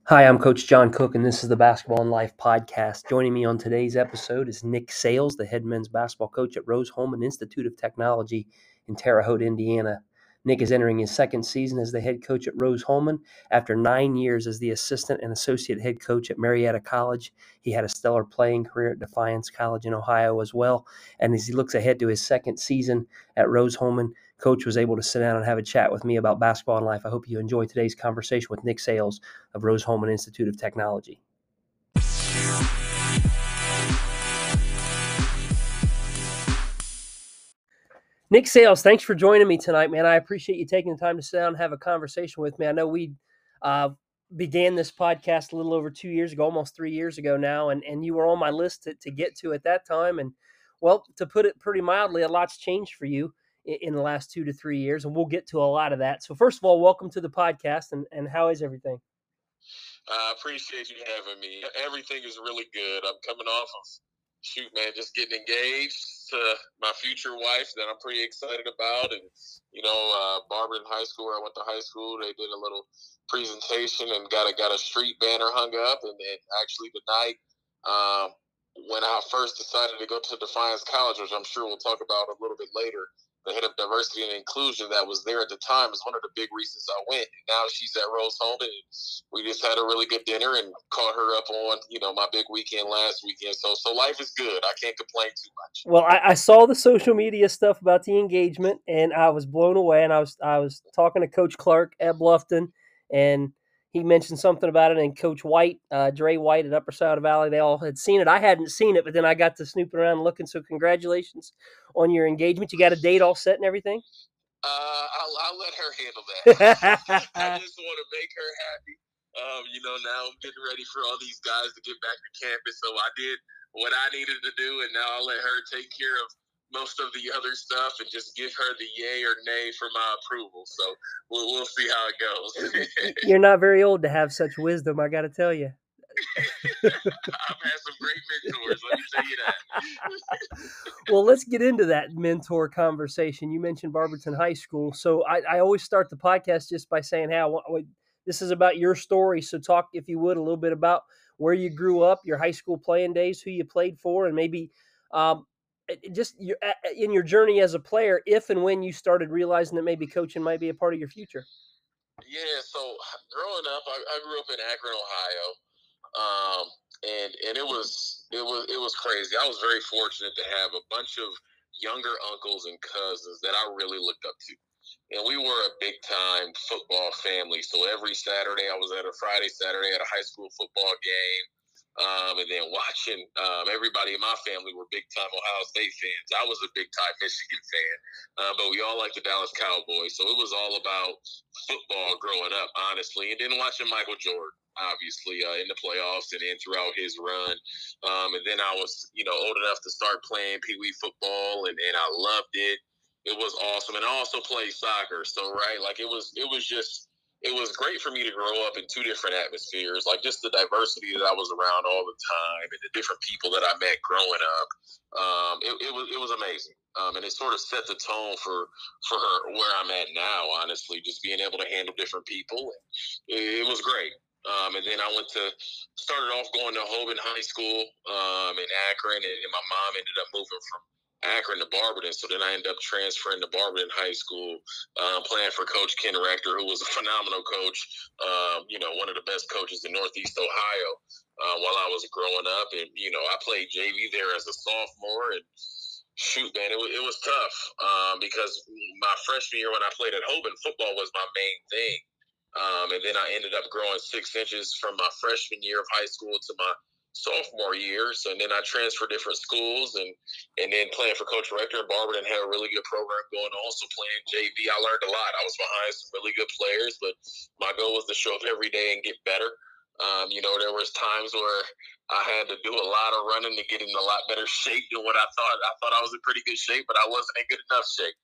Hi, I'm Coach John Cook, and this is the Basketball in Life podcast. Joining me on today's episode is Nick Sales, the head men's basketball coach at Rose-Hulman Institute of Technology in Terre Haute, Indiana. Nick is entering his second season as the head coach at Rose-Hulman. After 9 years as the assistant and associate head coach at Marietta College, he had a stellar playing career at Defiance College in Ohio as well. And as he looks ahead to his second season at Rose-Hulman, Coach was able to sit down and have a chat with me about basketball in life. I hope you enjoy today's conversation with Nick Sales of Rose-Hulman Institute of Technology. Nick Sales, thanks for joining me tonight, man. I appreciate you taking the time to sit down and have a conversation with me. I know we began this podcast a little over 2 years ago, almost 3 years ago now, and you were on my list to get to at that time. And, well, to put it pretty mildly, a lot's changed for you in the last 2 to 3 years, and we'll get to a lot of that. So first of all, welcome to the podcast, and how is everything? I appreciate you having me. Everything is really good. I'm coming off of, just getting engaged to my future wife that I'm pretty excited about. And, Barberton High School, where I went to high school, they did a little presentation and got a street banner hung up. And then actually tonight, when I first decided to go to Defiance College, which I'm sure we'll talk about a little bit later, the head of diversity and inclusion that was there at the time is one of the big reasons I went. And now she's at Rose-Hulman, and we just had a really good dinner and caught her up on, my big weekend last weekend. So life is good. I can't complain too much. Well, I saw the social media stuff about the engagement, and I was blown away. And I was talking to Coach Clark at Bluffton, and he mentioned something about it. And Coach White, Dre White at Upper Saddle Valley, they all had seen it. I hadn't seen it, but then I got to snooping around and looking. So congratulations on your engagement. You got a date all set and everything? I'll let her handle that. I just want to make her happy. Now I'm getting ready for all these guys to get back to campus. So I did what I needed to do, and now I'll let her take care of most of the other stuff and just give her the yay or nay for my approval. So we'll see how it goes. You're not very old to have such wisdom, I got to tell you. I've had some great mentors, let me tell you that. Well, let's get into that mentor conversation. You mentioned Barberton High School. So I always start the podcast just by saying, hey, this is about your story. So talk, if you would, a little bit about where you grew up, your high school playing days, who you played for, and maybe just in your journey as a player, if and when you started realizing that maybe coaching might be a part of your future. Yeah, so growing up, I grew up in Akron, Ohio. And it was crazy. I was very fortunate to have a bunch of younger uncles and cousins that I really looked up to. And we were a big time football family. So every Saturday, I was at a Saturday at a high school football game. And then watching everybody in my family were big time Ohio State fans. I was a big time Michigan fan, but we all liked the Dallas Cowboys. So it was all about football growing up, honestly. And then watching Michael Jordan, obviously, in the playoffs and then throughout his run. And then I was, old enough to start playing Pee Wee football, and I loved it. It was awesome. And I also played soccer. So, right, like it was great for me to grow up in two different atmospheres, like just the diversity that I was around all the time and the different people that I met growing up. It was amazing. And it sort of set the tone for her where I'm at now, honestly, just being able to handle different people. It was great. And then I started off going to Hoban High School in Akron, and my mom ended up moving from Akron to Barberton. So then I ended up transferring to Barberton High School, playing for Coach Ken Rector, who was a phenomenal coach, one of the best coaches in Northeast Ohio while I was growing up. And, I played JV there as a sophomore. And shoot, man, it was tough because my freshman year when I played at Hoban, football was my main thing. And then I ended up growing 6 inches from my freshman year of high school to my sophomore year. So, and then I transferred different schools and then playing for Coach Rector in Barberton had a really good program going on. So playing JV, I learned a lot. I was behind some really good players, but my goal was to show up every day and get better. There was times where I had to do a lot of running to get in a lot better shape than what I thought. I thought I was in pretty good shape, but I wasn't in good enough shape.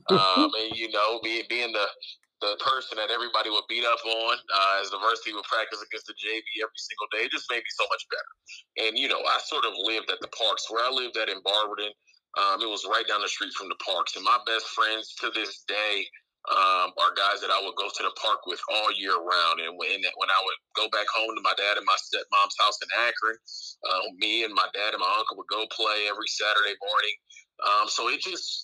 And being the person that everybody would beat up on as the varsity would practice against the JV every single day, it just made me so much better. And, I sort of lived at the parks where I lived at in Barberton. It was right down the street from the parks. And my best friends to this day are guys that I would go to the park with all year round. And when I would go back home to my dad and my stepmom's house in Akron, me and my dad and my uncle would go play every Saturday morning. So it just,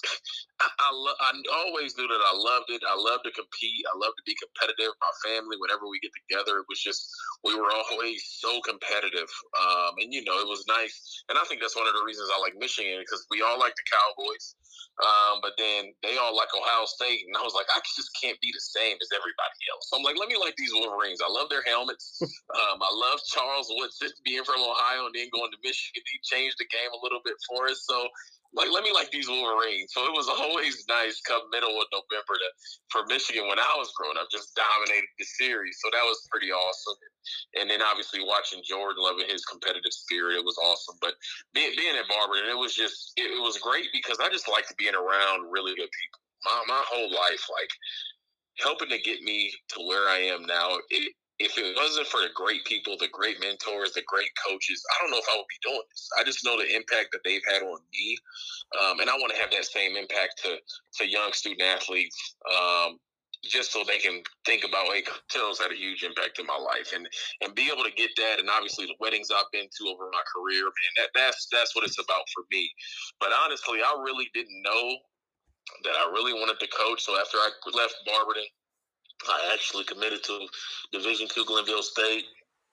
I always knew that I loved it. I loved to compete. I loved to be competitive. My family, whenever we get together, it was just, we were always so competitive. And, it was nice. And I think that's one of the reasons I like Michigan, because we all like the Cowboys. But then they all like Ohio State. And I was like, I just can't be the same as everybody else. So I'm like, let me like these Wolverines. I love their helmets. I love Charles Woodson being from Ohio and then going to Michigan. He changed the game a little bit for us. So, let me like these Wolverines. So it was always nice come middle of November for Michigan when I was growing up, just dominated the series. So that was pretty awesome. And then obviously watching Jordan, loving his competitive spirit, it was awesome. But being at Barberton, it was just, it was great because I just liked being around really good people. My whole life, like, helping to get me to where I am now. If it wasn't for the great people, the great mentors, the great coaches, I don't know if I would be doing this. I just know the impact that they've had on me, and I want to have that same impact to young student athletes, just so they can think about, hey, Coach had a huge impact in my life, and be able to get that. And obviously, the weddings I've been to over my career, man, that's what it's about for me. But honestly, I really didn't know that I really wanted to coach. So after I left Barberton, I actually committed to Division II Glenville State.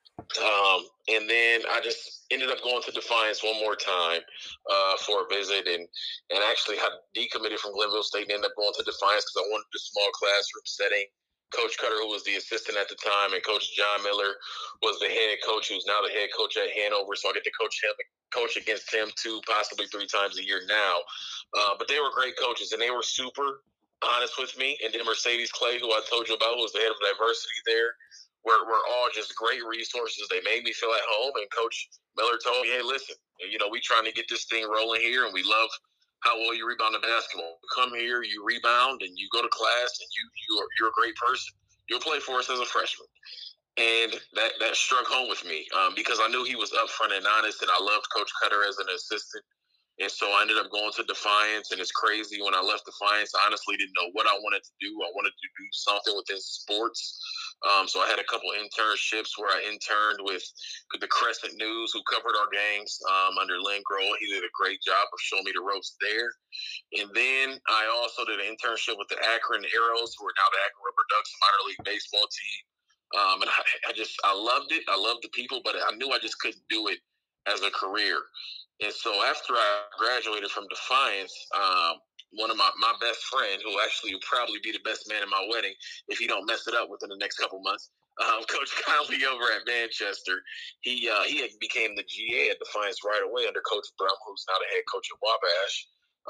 And then I just ended up going to Defiance one more time for a visit, and actually had decommitted from Glenville State and ended up going to Defiance because I wanted the small classroom setting. Coach Cutter, who was the assistant at the time, and Coach John Miller was the head coach, who's now the head coach at Hanover. So I get to coach against him 2, possibly 3 times a year now. But they were great coaches, and they were super honest with me. And then Mercedes Clay, who I told you about, who was the head of diversity there, were all just great resources. They made me feel at home. And Coach Miller told me, hey, listen, we trying to get this thing rolling here, and we love how well you rebound the basketball. You come here, you rebound, and you go to class, and you're a great person. You'll play for us as a freshman. And that struck home with me because I knew he was upfront and honest, and I loved Coach Cutter as an assistant. And so I ended up going to Defiance, and it's crazy. When I left Defiance, I honestly didn't know what I wanted to do. I wanted to do something within sports. So I had a couple internships where I interned with the Crescent News, who covered our games under Lynn Grohl. He did a great job of showing me the ropes there. And then I also did an internship with the Akron Arrows, who are now the Akron Rubber Ducks minor league baseball team. And I loved it. I loved the people, but I knew I just couldn't do it as a career. And so after I graduated from Defiance, one of my best friend, who actually will probably be the best man in my wedding if he don't mess it up within the next couple months, Coach Conley over at Manchester, he became the GA at Defiance right away under Coach Brum, who's now the head coach at Wabash.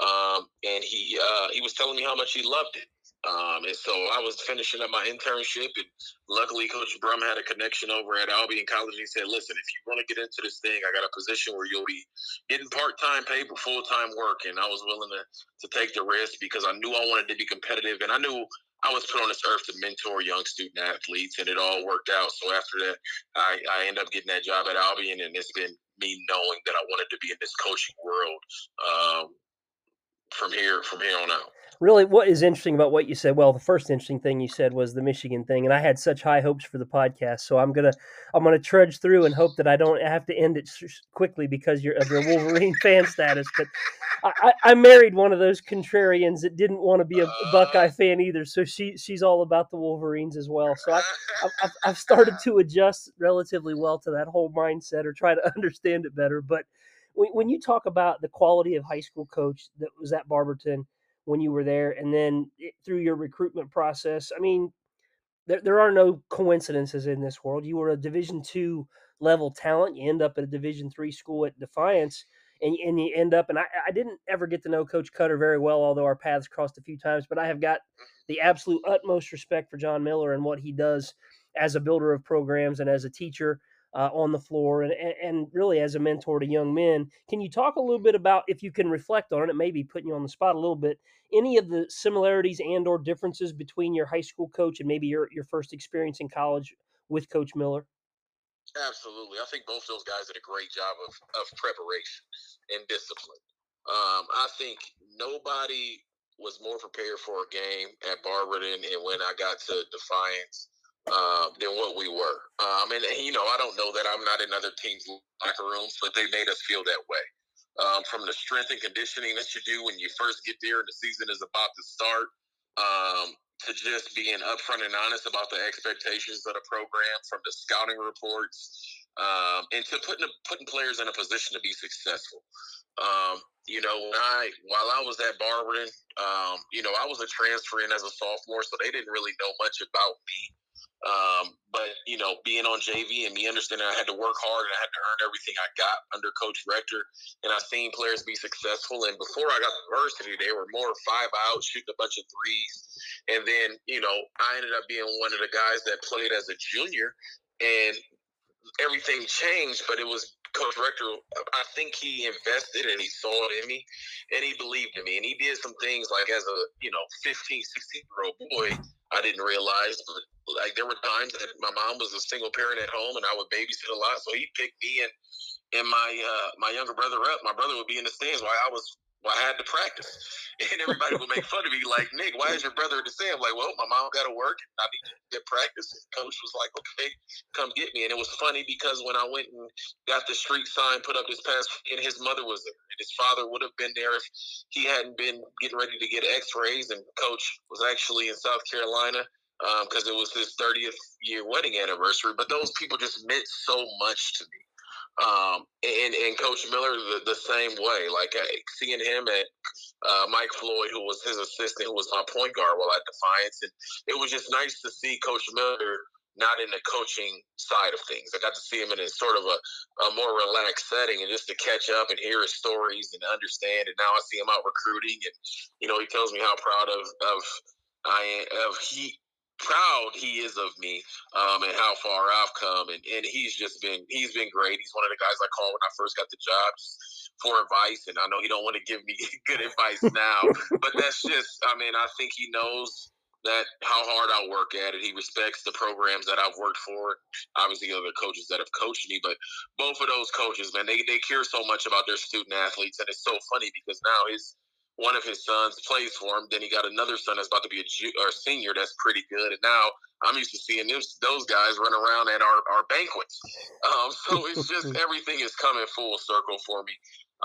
And he was telling me how much he loved it. And so I was finishing up my internship, and luckily Coach Brum had a connection over at Albion College. He said, listen, if you want to get into this thing, I got a position where you'll be getting part-time pay for full-time work. And I was willing to take the risk because I knew I wanted to be competitive, and I knew I was put on this earth to mentor young student athletes, and it all worked out. So after that, I ended up getting that job at Albion, and it's been me knowing that I wanted to be in this coaching world from here on out. Really, what is interesting about what you said? Well, the first interesting thing you said was the Michigan thing, and I had such high hopes for the podcast. So I'm gonna trudge through and hope that I don't have to end it quickly because of your Wolverine fan status. But I married one of those contrarians that didn't want to be a Buckeye fan either. So she's all about the Wolverines as well. So I've started to adjust relatively well to that whole mindset, or try to understand it better. But when you talk about the quality of high school coach that was at Barberton when you were there, and then through your recruitment process, I mean, there are no coincidences in this world. You were a Division II level talent. You end up at a Division III school at Defiance, and you end up. And I didn't ever get to know Coach Cutter very well, although our paths crossed a few times. But I have got the absolute utmost respect for John Miller and what he does as a builder of programs and as a teacher on the floor, and really as a mentor to young men. Can you talk a little bit about, if you can reflect on it, maybe putting you on the spot a little bit, any of the similarities and or differences between your high school coach and maybe your first experience in college with Coach Miller? Absolutely. I think both those guys did a great job of preparation and discipline. I think nobody was more prepared for a game at Barberton and when I got to Defiance than what we were. And I don't know that I'm not in other teams' locker rooms, but they made us feel that way. From the strength and conditioning that you do when you first get there and the season is about to start, to just being upfront and honest about the expectations of the program, from the scouting reports, and to putting players in a position to be successful. While I was at Barberton, I was a transfer in as a sophomore, so they didn't really know much about me. But being on JV and me understanding I had to work hard and I had to earn everything I got under Coach Rector, and I've seen players be successful. And before I got to varsity, they were more 5 out, shooting a bunch of threes. And then, I ended up being one of the guys that played as a junior, and everything changed, but it was Coach Rector. I think he invested and he saw it in me and he believed in me. And he did some things like as a, 15, 16-year-old boy, I didn't realize, but like there were times that my mom was a single parent at home and I would babysit a lot. So he picked me and my younger brother up. My brother would be in the stands while I had to practice. And everybody would make fun of me like, Nick, why is your brother in the stand? I'm like, well, my mom got to work and I need to get practice. And Coach was like, okay, come get me. And it was funny because when I went and got the street sign put up this past weekend, his mother was there. And his father would have been there if he hadn't been getting ready to get x-rays. And Coach was actually in South Carolina because it was his 30th year wedding anniversary. But those people just meant so much to me. And Coach Miller the same way. Like seeing him at Mike Floyd, who was his assistant, who was my point guard while at Defiance, and it was just nice to see Coach Miller not in the coaching side of things. I got to see him in a sort of a more relaxed setting, and just to catch up and hear his stories and understand. And now I see him out recruiting, and he tells me how proud proud he is of me and how far I've come, and he's been great. He's one of the guys I called when I first got the job for advice, and I know he don't want to give me good advice now, but that's just, I think he knows that how hard I work at it. He respects the programs that I've worked for, obviously other coaches that have coached me, but both of those coaches, man, they care so much about their student athletes, and it's so funny because now one of his sons plays for him. Then he got another son that's about to be a senior that's pretty good. And now I'm used to seeing those guys run around at our banquets. So it's just everything is coming full circle for me.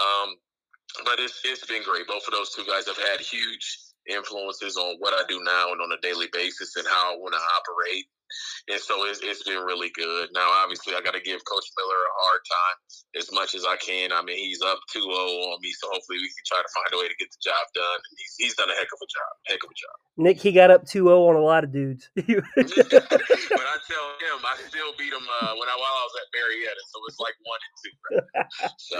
But it's been great. Both of those two guys have had huge influences on what I do now and on a daily basis and how I want to operate. And so it's been really good. Now, obviously, I got to give Coach Miller a hard time as much as I can. He's up 2-0 on me, so hopefully we can try to find a way to get the job done. And he's done a heck of a job. Nick, he got up 2-0 on a lot of dudes. But I tell him, I still beat him while I was at Marietta, so it's like 1-2 right now. So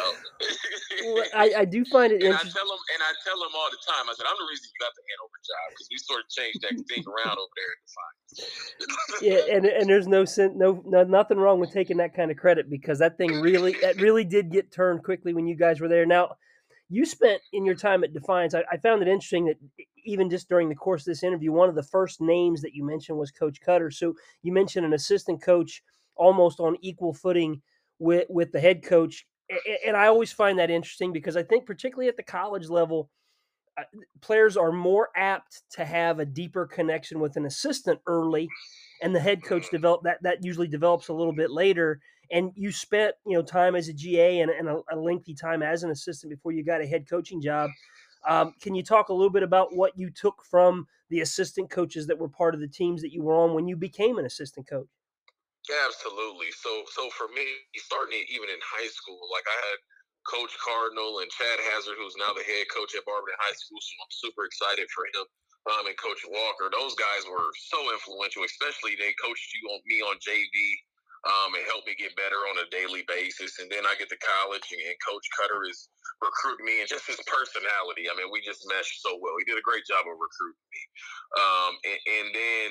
I do find it interesting. I tell him all the time. I said, I'm the reason you got the Hanover job because we sort of changed that thing around over there at Defiance. Yeah, and there's nothing wrong with taking that kind of credit because that really did get turned quickly when you guys were there. Now, you spent in your time at Defiance. I found it interesting that even just during the course of this interview, one of the first names that you mentioned was Coach Cutter. So you mentioned an assistant coach almost on equal footing with the head coach, and I always find that interesting because I think particularly at the college level, players are more apt to have a deeper connection with an assistant early, and the head coach that usually develops a little bit later. And you spent time as a GA and a lengthy time as an assistant before you got a head coaching job. Can you talk a little bit about what you took from the assistant coaches that were part of the teams that you were on when you became an assistant coach? Absolutely. So for me, starting even in high school, like I had Coach Cardinal and Chad Hazard, who's now the head coach at Barberton High School, so I'm super excited for him. And Coach Walker, those guys were so influential, especially they coached me on JV and helped me get better on a daily basis. And then I get to college, and Coach Cutter is recruiting me, and just his personality. We just meshed so well. He did a great job of recruiting me. And then,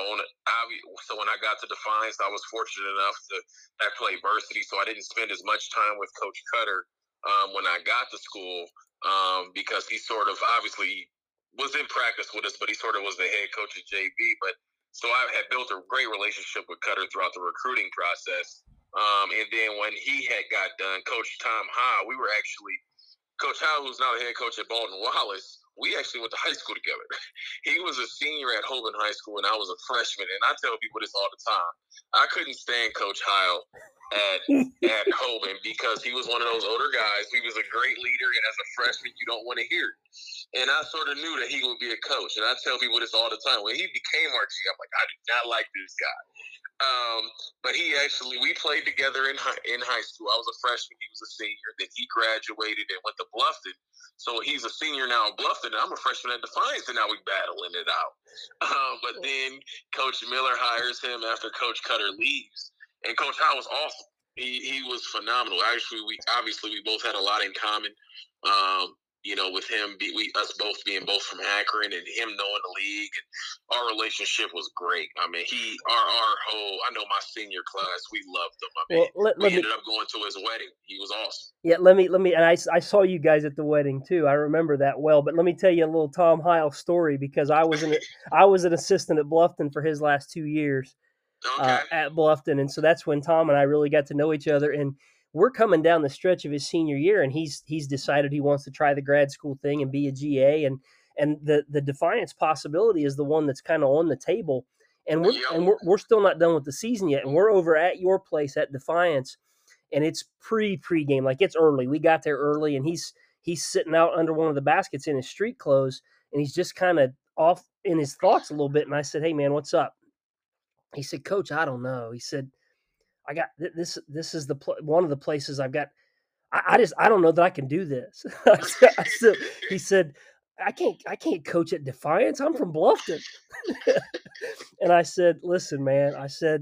so when I got to Defiance, I was fortunate enough to have played varsity, so I didn't spend as much time with Coach Cutter when I got to school because he sort of obviously was in practice with us, but he sort of was the head coach at JV. But so I had built a great relationship with Cutter throughout the recruiting process. And then when he had got done, Coach Tom Howe, Coach Howe, who's now the head coach at Baldwin Wallace, we actually went to high school together. He was a senior at Hoban High School, and I was a freshman. And I tell people this all the time. I couldn't stand Coach Heil at Hoban because he was one of those older guys. He was a great leader, and as a freshman, you don't want to hear it. And I sort of knew that he would be a coach. And I tell people this all the time. When he became our G, I'm like, I do not like this guy. But we played together in high school. I was a freshman, he was a senior. Then he graduated and went to Bluffton. So he's a senior now at Bluffton, and I'm a freshman at Defiance, and now we battling it out. But then Coach Miller hires him after Coach Cutter leaves, and Coach Howe was awesome. He was phenomenal. Actually, we both had a lot in common. With him, us both being both from Akron, and him knowing the league, and our relationship was great. I mean, I know my senior class, we loved him. I mean, we ended up going to his wedding. He was awesome. Yeah, let me, and I saw you guys at the wedding too. I remember that well. But let me tell you a little Tom Heil story, because I was an assistant at Bluffton for his last 2 years at Bluffton, and so that's when Tom and I really got to know each other. And we're coming down the stretch of his senior year, and he's decided he wants to try the grad school thing and be a GA, and the Defiance possibility is the one that's kind of on the table, and we're still not done with the season yet, and we're over at your place at Defiance, and it's pregame, like it's early. We got there early, and he's sitting out under one of the baskets in his street clothes, and he's just kind of off in his thoughts a little bit. And I said, "Hey man, what's up?" He said, "Coach, I don't know." He said, I got this. This is one of the places I've got. I don't know that I can do this. He said, I can't coach at Defiance. I'm from Bluffton. And I said, listen, man. I said,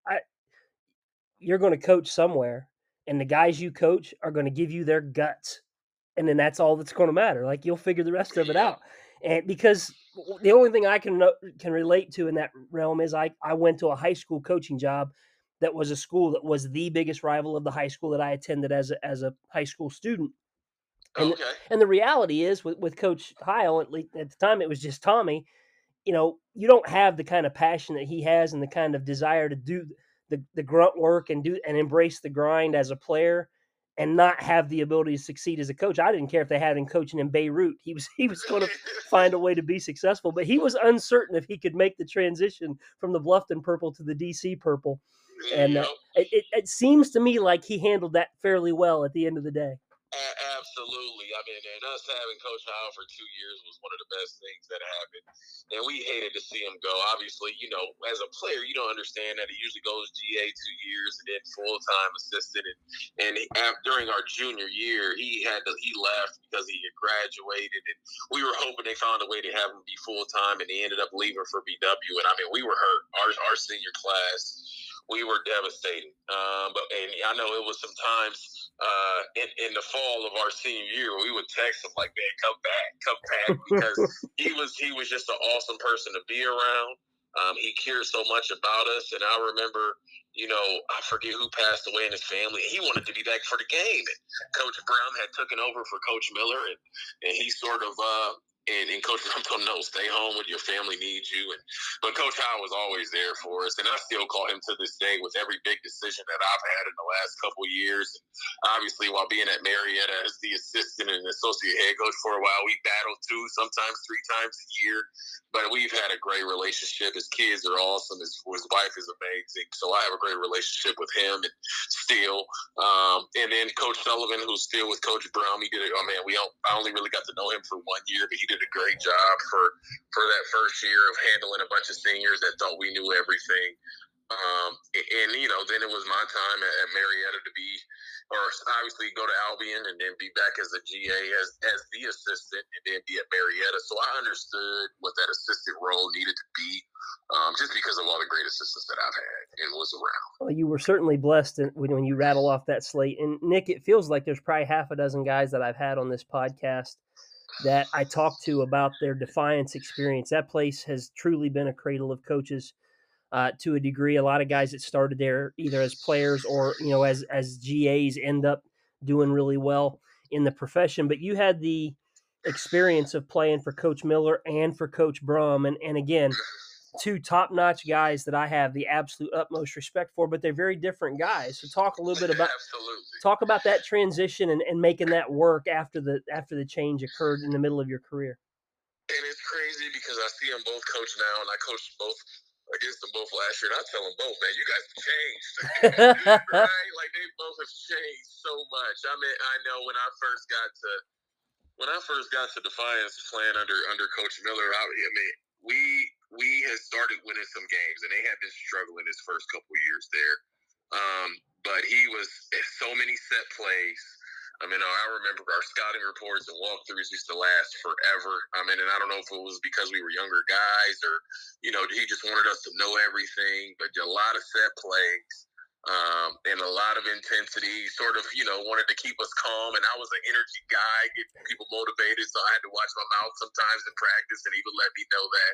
you're going to coach somewhere, and the guys you coach are going to give you their guts, and then that's all that's going to matter. Like, you'll figure the rest of it out. And because the only thing I can relate to in that realm is I went to a high school coaching job that was a school that was the biggest rival of the high school that I attended as a high school student. And, and the reality is with Coach Heil, at the time it was just Tommy, you don't have the kind of passion that he has and the kind of desire to do the grunt work and embrace the grind as a player and not have the ability to succeed as a coach. I didn't care if they had him coaching in Beirut. He was going to find a way to be successful, but he was uncertain if he could make the transition from the Bluffton purple to the DC purple. And it seems to me like he handled that fairly well at the end of the day. Absolutely. I mean, and us having Coach Heil for 2 years was one of the best things that happened. And we hated to see him go. Obviously, as a player, you don't understand that he usually goes GA 2 years and then full-time assistant. And during our junior year, he left because he had graduated. And we were hoping they found a way to have him be full-time, and he ended up leaving for BW. And, I mean, we were hurt. Our senior class, we were devastated. But I know it was sometimes in the fall of our senior year, we would text him like, "Man, come back," because he was just an awesome person to be around. He cared so much about us, and I remember, I forget who passed away in his family, and he wanted to be back for the game. And Coach Brown had taken over for Coach Miller, and he sort of. And Coach Brown told him, "No, stay home when your family needs you." But Coach Howe was always there for us, and I still call him to this day with every big decision that I've had in the last couple of years. Obviously, while being at Marietta as the assistant and associate head coach for a while, we battled 2, sometimes 3 times a year. But we've had a great relationship. His kids are awesome. His wife is amazing. So I have a great relationship with him and still. And then Coach Sullivan, who's still with Coach Brown, he did it. I only really got to know him for 1 year, but he did a great job for that first year of handling a bunch of seniors that thought we knew everything. Then it was my time at Marietta or obviously go to Albion and then be back as a GA as the assistant and then be at Marietta. So I understood what that assistant role needed to be, just because of all the great assistants that I've had and was around. Well, you were certainly blessed when you rattle off that slate. And Nick, it feels like there's probably half a dozen guys that I've had on this podcast that I talked to about their Defiance experience. That place has truly been a cradle of coaches to a degree. A lot of guys that started there either as players or, as GAs end up doing really well in the profession. But you had the experience of playing for Coach Miller and for Coach Brum. And again, 2 top-notch guys that I have the absolute utmost respect for, but they're very different guys. So talk a little bit about that transition and making that work after the change occurred in the middle of your career. crazy because I see them both coach now, and I coached both against them both last year, and I tell them both, man, you guys have changed, right? Like they both have changed so much. I mean, I know when I first got to Defiance playing under Coach Miller, I mean, we had started winning some games, and they had been struggling his first couple of years there. But he was so many set plays. I mean, I remember our scouting reports and walkthroughs used to last forever. I mean, and I don't know if it was because we were younger guys or, he just wanted us to know everything, but a lot of set plays. And a lot of intensity, sort of, wanted to keep us calm. And I was an energy guy, getting people motivated, so I had to watch my mouth sometimes in practice, and he would let me know that.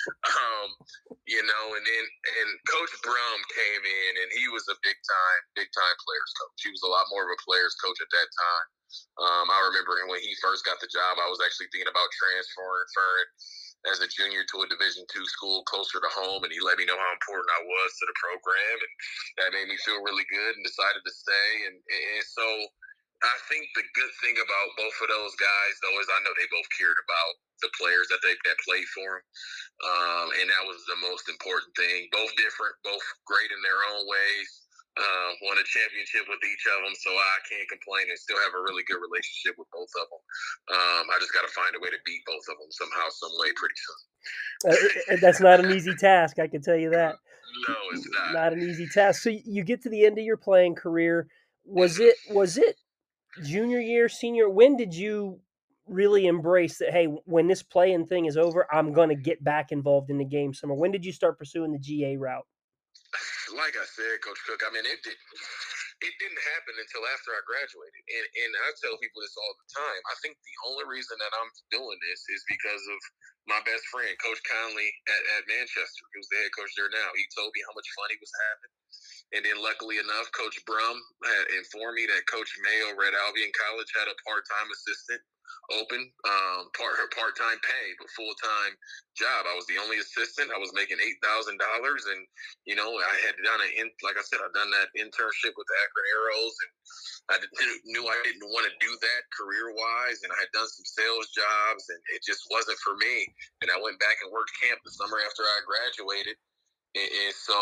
And Coach Brum came in, and he was a big time players coach. He was a lot more of a players coach at that time. I remember when he first got the job, I was actually thinking about transferring as a junior to a Division II school closer to home, and he let me know how important I was to the program, and that made me feel really good and decided to stay. And so I think the good thing about both of those guys, though, is I know they both cared about the players that played for them, and that was the most important thing. Both different, both great in their own ways. Won a championship with each of them, so I can't complain and still have a really good relationship with both of them. I just got to find a way to beat both of them somehow, some way, pretty soon. That's not an easy task, I can tell you that. No, it's not. Not an easy task. So you get to the end of your playing career. Was it junior year, senior? When did you really embrace that, hey, when this playing thing is over, I'm going to get back involved in the game somewhere? When did you start pursuing the GA route? Like I said, Coach Cook, I mean, it didn't happen until after I graduated. And I tell people this all the time. I think the only reason that I'm doing this is because of my best friend, Coach Conley at Manchester, who's the head coach there now. He told me how much fun he was having. And then luckily enough, Coach Brum had informed me that Coach Mayo, Red Albion College, had a part-time assistant open, part-time pay, but full-time job. I was the only assistant. I was making $8,000, and I had done like I said, I'd done that internship with the Akron Arrows, and I knew I didn't want to do that career-wise, and I had done some sales jobs, and it just wasn't for me. And I went back and worked camp the summer after I graduated, and so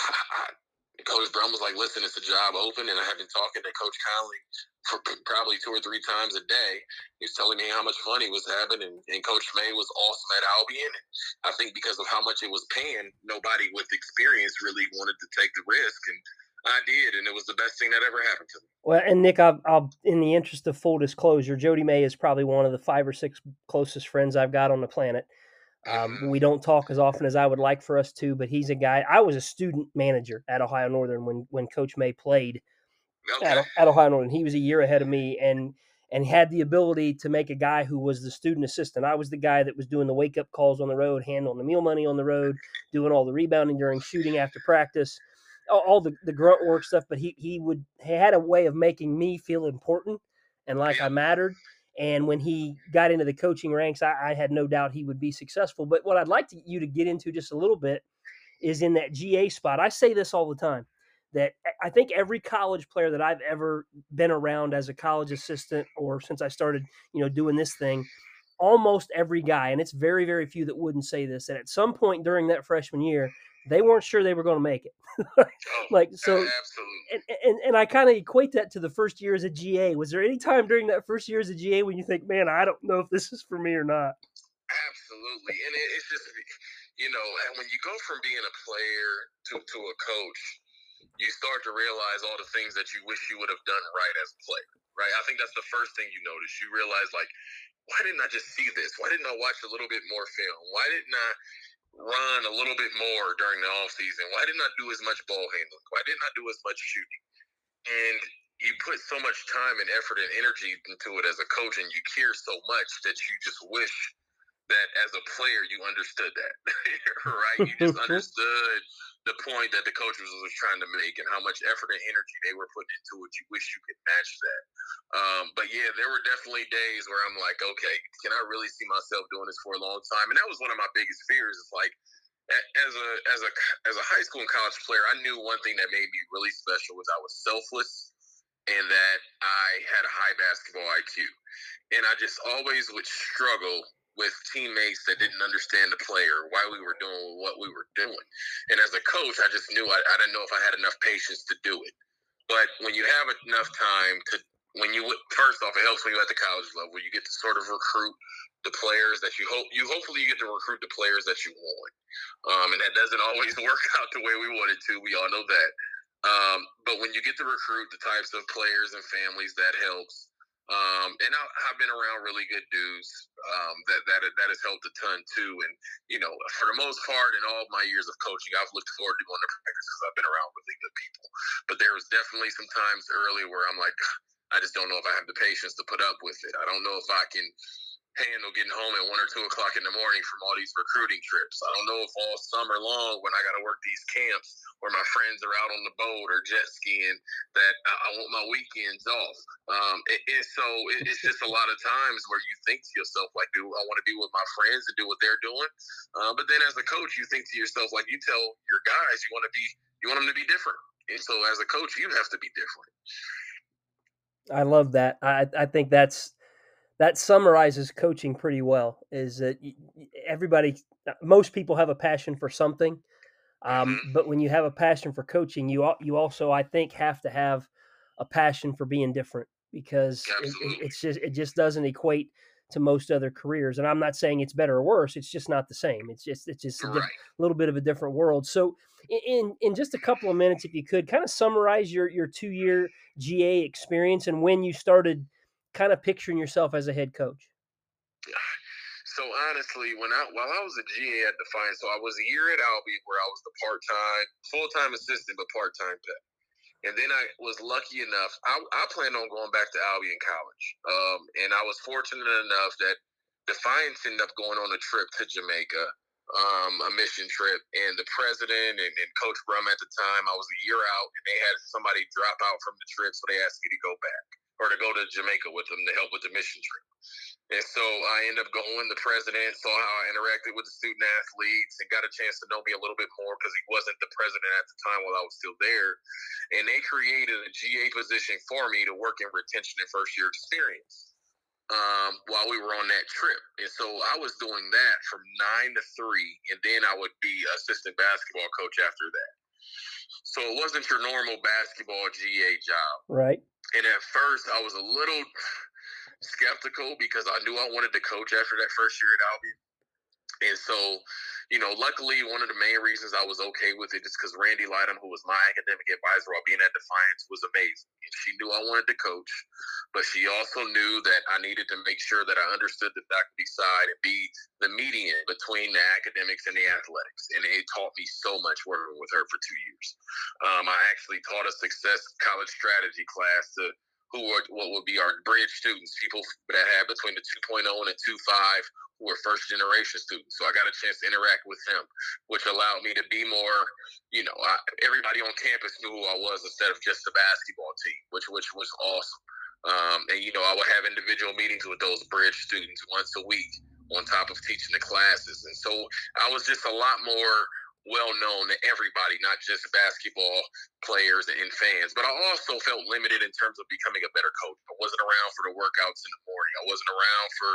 Coach Brum was like, listen, it's a job open, and I had been talking to Coach Conley for probably 2 or 3 times a day. He was telling me how much fun he was having, and Coach May was awesome at Albion. And I think because of how much it was paying, nobody with experience really wanted to take the risk, and I did, and it was the best thing that ever happened to me. Well, and Nick, I'll in the interest of full disclosure, Jody May is probably one of the 5 or 6 closest friends I've got on the planet. We don't talk as often as I would like for us to, but he's a guy. I was a student manager at Ohio Northern when Coach May played at Ohio Northern. He was a year ahead of me and had the ability to make a guy who was the student assistant. I was the guy that was doing the wake-up calls on the road, handling the meal money on the road, doing all the rebounding during shooting after practice, all the grunt work stuff. But he had a way of making me feel important and like I mattered. And when he got into the coaching ranks, I had no doubt he would be successful. But what I'd like you to get into just a little bit is in that GA spot. I say this all the time, that I think every college player that I've ever been around as a college assistant or since I started, doing this thing, almost every guy, and it's very, very few that wouldn't say this, that at some point during that freshman year, they weren't sure they were going to make it. And I kind of equate that to the first year as a GA. Was there any time during that first year as a GA when you think, man, I don't know if this is for me or not? Absolutely. And it's just, and when you go from being a player to a coach, you start to realize all the things that you wish you would have done right as a player, right? I think that's the first thing you notice. You realize, like, why didn't I just see this? Why didn't I watch a little bit more film? Why didn't I run a little bit more during the off season? Why didn't I do as much ball handling? Why didn't I do as much shooting? And you put so much time and effort and energy into it as a coach, and you care so much that you just wish that as a player you understood that, right? You just understood the point that the coach was trying to make and how much effort and energy they were putting into it. You wish you could match that. But yeah, there were definitely days where I'm like, okay, can I really see myself doing this for a long time? And that was one of my biggest fears. It's like, as a high school and college player, I knew one thing that made me really special was I was selfless and that I had a high basketball IQ. And I just always would struggle with teammates that didn't understand the player, why we were doing what we were doing. And as a coach, I just knew I didn't know if I had enough patience to do it. But when you have enough time to, first off, it helps when you're at the college level. You get to sort of recruit the players that hopefully you get to recruit the players that you want. And that doesn't always work out the way we want it to. We all know that. But when you get to recruit the types of players and families, that helps. And I've been around really good dudes that has helped a ton too. And for the most part, in all of my years of coaching, I've looked forward to going to practice because I've been around really good people. But there was definitely some times early where I'm like, I just don't know if I have the patience to put up with it. I don't know if I can handle getting home at 1 or 2 o'clock in the morning from all these recruiting trips. I don't know if all summer long, when I got to work these camps where my friends are out on the boat or jet skiing, that I want my weekends off. It's just a lot of times where you think to yourself, like, do I want to be with my friends and do what they're doing? But then as a coach, you think to yourself, like, you tell your guys you want them to be different. And so as a coach, you have to be different. I love that. I think that summarizes coaching pretty well, is that most people have a passion for something. But when you have a passion for coaching, you also, I think, have to have a passion for being different, because it just doesn't equate to most other careers. And I'm not saying it's better or worse. It's just not the same. It's just a little bit of a different world. So in just a couple of minutes, if you could kind of summarize your 2-year GA experience and when you started kind of picturing yourself as a head coach. So honestly, while I was a GA at Defiance, so I was a year at Albie where I was the full-time assistant, but part-time pet. And then I was lucky enough, I planned on going back to Albie in college. And I was fortunate enough that Defiance ended up going on a trip to Jamaica, a mission trip. And the president and Coach Brum at the time, I was a year out, and they had somebody drop out from the trip, so they asked me to go back, or to go to Jamaica with them to help with the mission trip. And so I ended up going. The president saw how I interacted with the student athletes and got a chance to know me a little bit more, because he wasn't the president at the time while I was still there. And they created a GA position for me to work in retention and first-year experience while we were on that trip. And so I was doing that from 9 to 3, and then I would be assistant basketball coach after that. So it wasn't your normal basketball GA job. Right. And at first, I was a little skeptical because I knew I wanted to coach after that first year at Albie. And so, luckily, one of the main reasons I was okay with it is because Randy Lightham, who was my academic advisor while being at Defiance, was amazing. And she knew I wanted to coach, but she also knew that I needed to make sure that I understood the faculty side and be the median between the academics and the athletics. And it taught me so much working with her for 2 years. I actually taught a success college strategy class to what would be our bridge students, people that had between the 2.0 and the 2.5, who were first generation students. So I got a chance to interact with them, which allowed me to be more, everybody on campus knew who I was instead of just the basketball team, which was awesome. And I would have individual meetings with those bridge students once a week on top of teaching the classes. And so I was just a lot more well-known to everybody, not just basketball players and fans. But I also felt limited in terms of becoming a better coach. I wasn't around for the workouts in the morning. I wasn't around for,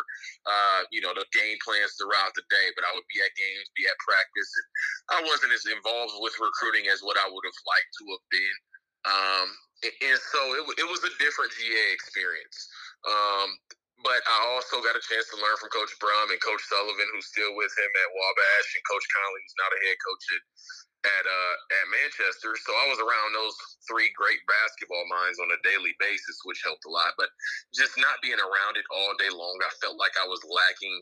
the game plans throughout the day. But I would be at games, be at practice. And I wasn't as involved with recruiting as what I would have liked to have been. And so it was a different GA experience. But I also got a chance to learn from Coach Brum and Coach Sullivan, who's still with him at Wabash, and Coach Conley, who's now the head coach at Manchester. So I was around those 3 great basketball minds on a daily basis, which helped a lot. But just not being around it all day long, I felt like I was lacking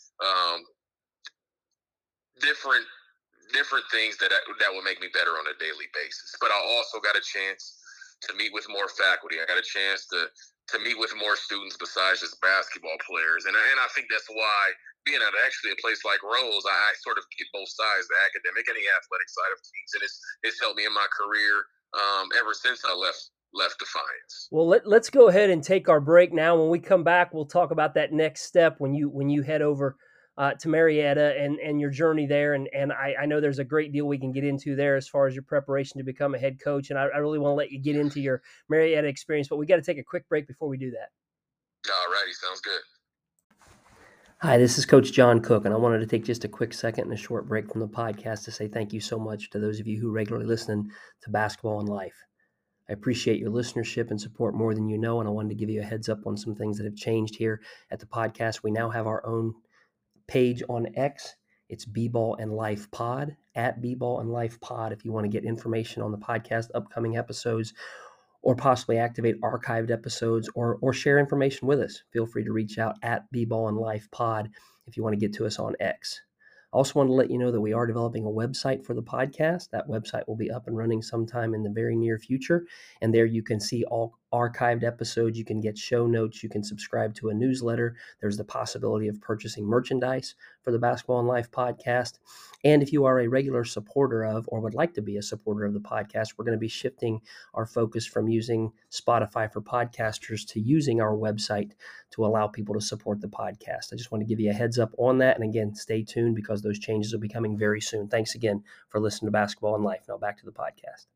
different things that would make me better on a daily basis. But I also got a chance to meet with more faculty. I got a chance to meet with more students besides just basketball players. And I think that's why, being at actually a place like Rose, I sort of get both sides, the academic and the athletic side of things. And it's helped me in my career ever since I left Defiance. Well, let's go ahead and take our break now. When we come back, we'll talk about that next step when you head over to Marietta and your journey there. And I know there's a great deal we can get into there as far as your preparation to become a head coach. And I really want to let you get into your Marietta experience, but we got to take a quick break before we do that. All righty. Sounds good. Hi, this is Coach John Cook, and I wanted to take just a quick second and a short break from the podcast to say thank you so much to those of you who regularly listen to Basketball and Life. I appreciate your listenership and support more than you know, and I wanted to give you a heads up on some things that have changed here at the podcast. We now have our own page on X. It's B-Ball and Life Pod, at B-Ball and Life Pod, if you want to get information on the podcast, upcoming episodes, or possibly activate archived episodes or share information with us. Feel free to reach out at B-Ball and Life Pod if you want to get to us on X. I also want to let you know that we are developing a website for the podcast. That website will be up and running sometime in the very near future. And there you can see all archived episodes. You can get show notes. You can subscribe to a newsletter. There's the possibility of purchasing merchandise for the Basketball and Life podcast. And if you are a regular supporter of or would like to be a supporter of the podcast, we're going to be shifting our focus from using Spotify for podcasters to using our website to allow people to support the podcast. I just want to give you a heads up on that. And again, stay tuned because those changes will be coming very soon. Thanks again for listening to Basketball and Life. Now back to the podcast.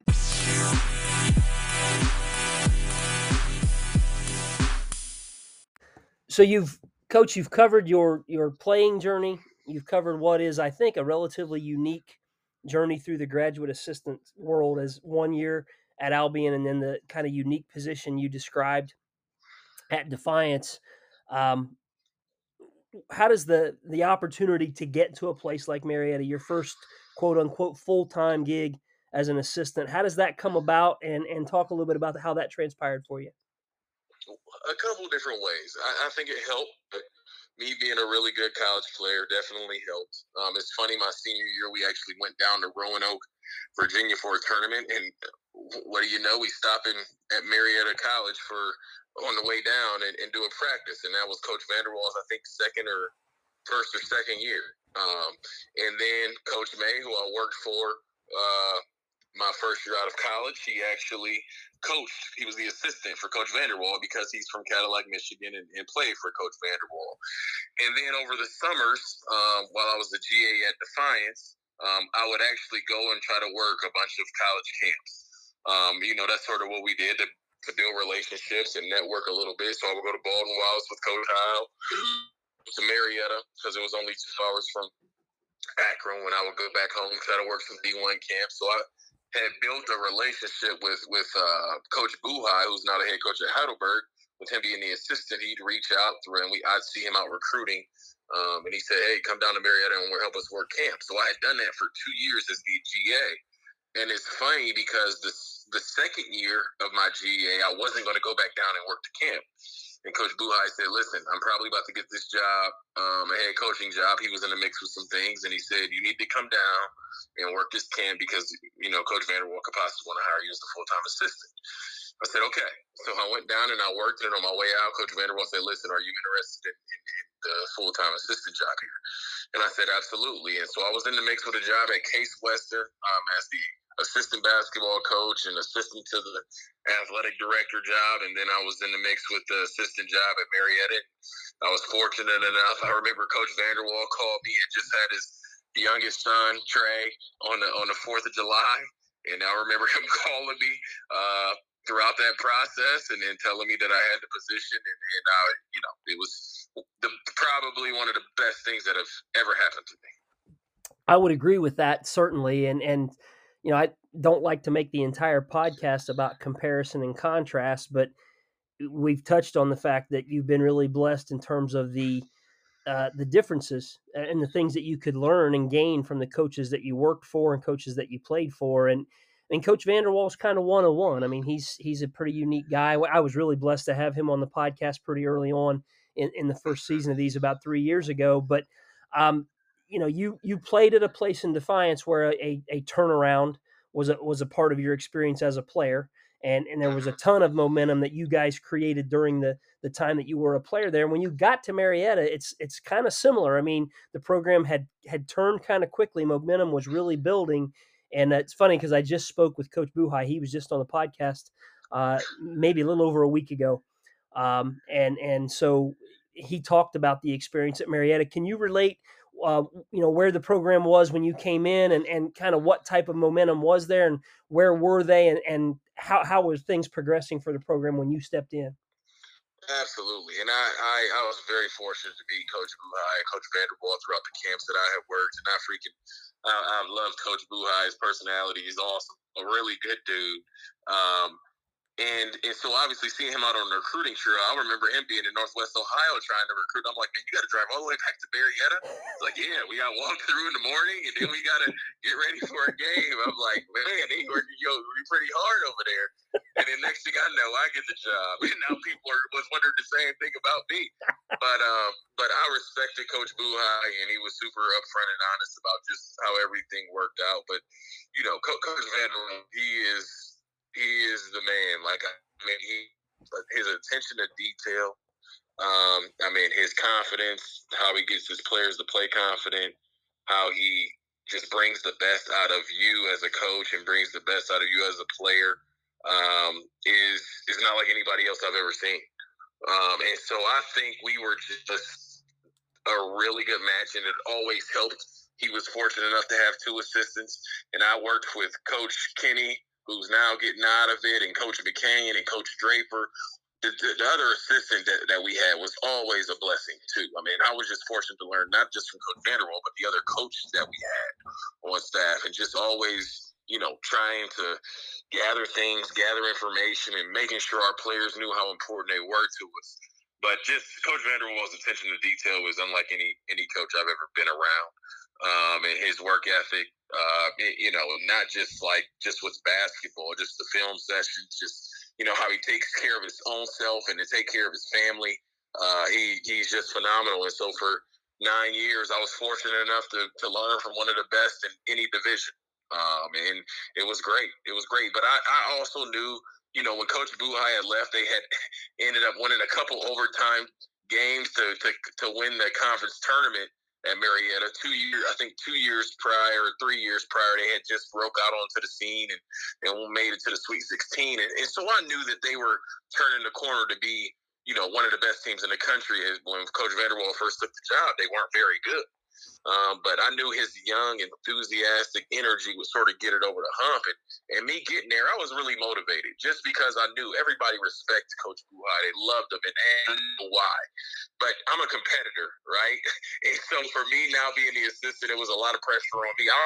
So Coach, you've covered your playing journey. You've covered what is, I think, a relatively unique journey through the graduate assistant world as 1 year at Albion and then the kind of unique position you described at Defiance. How does the opportunity to get to a place like Marietta, your first quote unquote full-time gig as an assistant, how does that come about, and talk a little bit about how that transpired for you? A couple different ways. I think it helped, but me being a really good college player definitely helped. It's funny, my senior year, we actually went down to Roanoke, Virginia for a tournament, and what do you know? We stopped at Marietta College on the way down and do a practice, and that was Coach Vanderwall's, I think, first or second year. And then Coach May, who I worked for my first year out of college, he actually coached. He was the assistant for Coach Vanderwall because he's from Cadillac, Michigan, and played for Coach Vanderwall. And then over the summers, while I was the GA at Defiance, I would actually go and try to work a bunch of college camps. That's sort of what we did to build relationships and network a little bit. So I would go to Baldwin Wallace with Coach Heil, to Marietta, because it was only 2 hours from Akron, when I would go back home, try to work some D1 camps. So I had built a relationship with Coach Buhai, who's now the head coach at Heidelberg. With him being the assistant, he'd reach out through, and I'd see him out recruiting. And he said, "Hey, come down to Marietta and help us work camp." So I had done that for 2 years as the GA. And it's funny because the second year of my GA, I wasn't going to go back down and work the camp. And Coach Buhai said, "Listen, I'm probably about to get this job, a head coaching job." He was in the mix with some things, and he said, "You need to come down and work this camp because, Coach Vanderwall could possibly want to hire you as a full-time assistant." I said, "Okay." So I went down and I worked, and on my way out, Coach Vanderwall said, "Listen, are you interested in the full-time assistant job here?" And I said, "Absolutely." And so I was in the mix with a job at Case Western as the assistant basketball coach and assistant to the athletic director job. And then I was in the mix with the assistant job at Marietta. I was fortunate enough. I remember Coach Vanderwall called me and just had his youngest son, Trey, on the 4th of July. And I remember him calling me throughout that process and then telling me that I had the position. And it was probably one of the best things that have ever happened to me. I would agree with that, certainly. And I don't like to make the entire podcast about comparison and contrast, but we've touched on the fact that you've been really blessed in terms of the differences and the things that you could learn and gain from the coaches that you worked for and coaches that you played for. And Coach Vanderwall is kind of 101. I mean, he's a pretty unique guy. I was really blessed to have him on the podcast pretty early on in the first season of these about 3 years ago. But you played at a place in Defiance where a turnaround was a part of your experience as a player. And there was a ton of momentum that you guys created during the time that you were a player there. And when you got to Marietta, it's kind of similar. I mean, the program had turned kind of quickly. Momentum was really building. And it's funny because I just spoke with Coach Buhai. He was just on the podcast maybe a little over a week ago. And so he talked about the experience at Marietta. Can you relate, where the program was when you came in and kind of what type of momentum was there and where were they and how were things progressing for the program when you stepped in? Absolutely, and I was very fortunate to meet Coach Buhai, Coach Vanderbilt throughout the camps that I have worked, and I love Coach Buhai's personality. He's awesome, a really good dude. Um, and so obviously seeing him out on the recruiting trail, I remember him being in Northwest Ohio trying to recruit. I'm like, man, you got to drive all the way back to Marietta. It's like, yeah, we got to walk through in the morning, and then we got to get ready for a game. I'm like, man, they working pretty hard over there. And then next thing I know, I get the job, and now people was wondering the same thing about me. But I respected Coach Buhai, and he was super upfront and honest about just how everything worked out. But Coach Vanderbilt, he is the man. Like, I mean, his attention to detail. I mean, his confidence, how he gets his players to play confident, how he just brings the best out of you as a coach and brings the best out of you as a player, is not like anybody else I've ever seen. And so I think we were just a really good match, and it always helped. He was fortunate enough to have two assistants, and I worked with Coach Kenny, who's now getting out of it, and Coach McCain and Coach Draper. The other assistant that we had was always a blessing too. I mean, I was just fortunate to learn not just from Coach Vanderbilt, but the other coaches that we had on staff, and just always, trying to gather things, gather information, and making sure our players knew how important they were to us. But just Coach Vanderbilt's attention to detail was unlike any coach I've ever been around. And his work ethic, not just with basketball, just the film sessions, just how he takes care of his own self and to take care of his family. He's just phenomenal. And so for 9 years, I was fortunate enough to learn from one of the best in any division. And it was great. It was great. But I also knew, when Coach Buhai had left, they had ended up winning a couple overtime games to win the conference tournament at Marietta. 2 years prior, 3 years prior, they had just broke out onto the scene and made it to the Sweet 16. And so I knew that they were turning the corner to be, one of the best teams in the country. When Coach Vanderbilt first took the job, they weren't very good. But I knew his young, enthusiastic energy would sort of get it over the hump. And me getting there, I was really motivated just because I knew everybody respects Coach Buhai. They loved him, and I know why. But I'm a competitor, right? And so for me now being the assistant, it was a lot of pressure on me.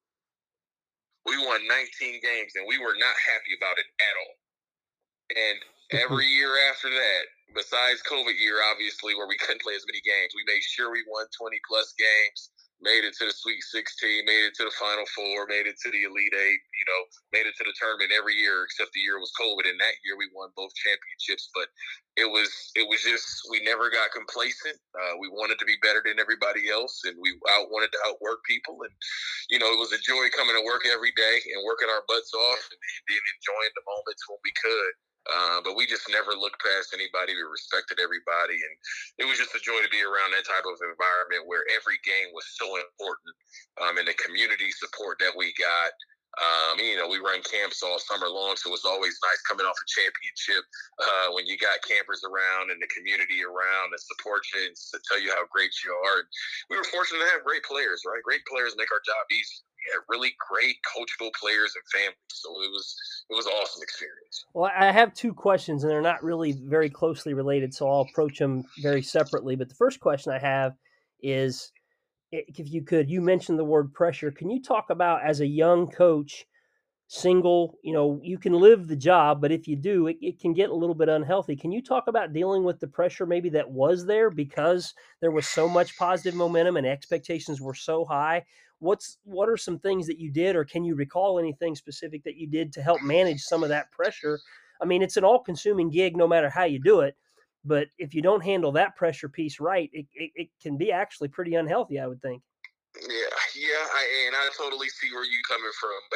We won 19 games, and we were not happy about it at all. And every year after that, besides COVID year, obviously, where we couldn't play as many games, we made sure we won 20-plus games, made it to the Sweet 16, made it to the Final Four, made it to the Elite Eight, made it to the tournament every year except the year was COVID. And that year we won both championships. But it was just, we never got complacent. We wanted to be better than everybody else, and we wanted to outwork people. And, it was a joy coming to work every day and working our butts off and then enjoying the moments when we could. But we just never looked past anybody. We respected everybody, and it was just a joy to be around that type of environment where every game was so important, and the community support that we got. We run camps all summer long, so it's always nice coming off a championship when you got campers around and the community around and support you and to tell you how great you are. And we were fortunate to have great players, right? Great players make our job easy. We had really great coachable players and families, so it was an awesome experience. Well, I have two questions, and they're not really very closely related, so I'll approach them very separately. But the first question I have is, if you could, you mentioned the word pressure. Can you talk about, as a young coach, single, you can live the job, but if you do, it can get a little bit unhealthy. Can you talk about dealing with the pressure maybe that was there because there was so much positive momentum and expectations were so high? What are some things that you did, or can you recall anything specific that you did to help manage some of that pressure? I mean, it's an all-consuming gig no matter how you do it, but if you don't handle that pressure piece right, it can be actually pretty unhealthy, I would think. Yeah, I totally see where you're coming from, but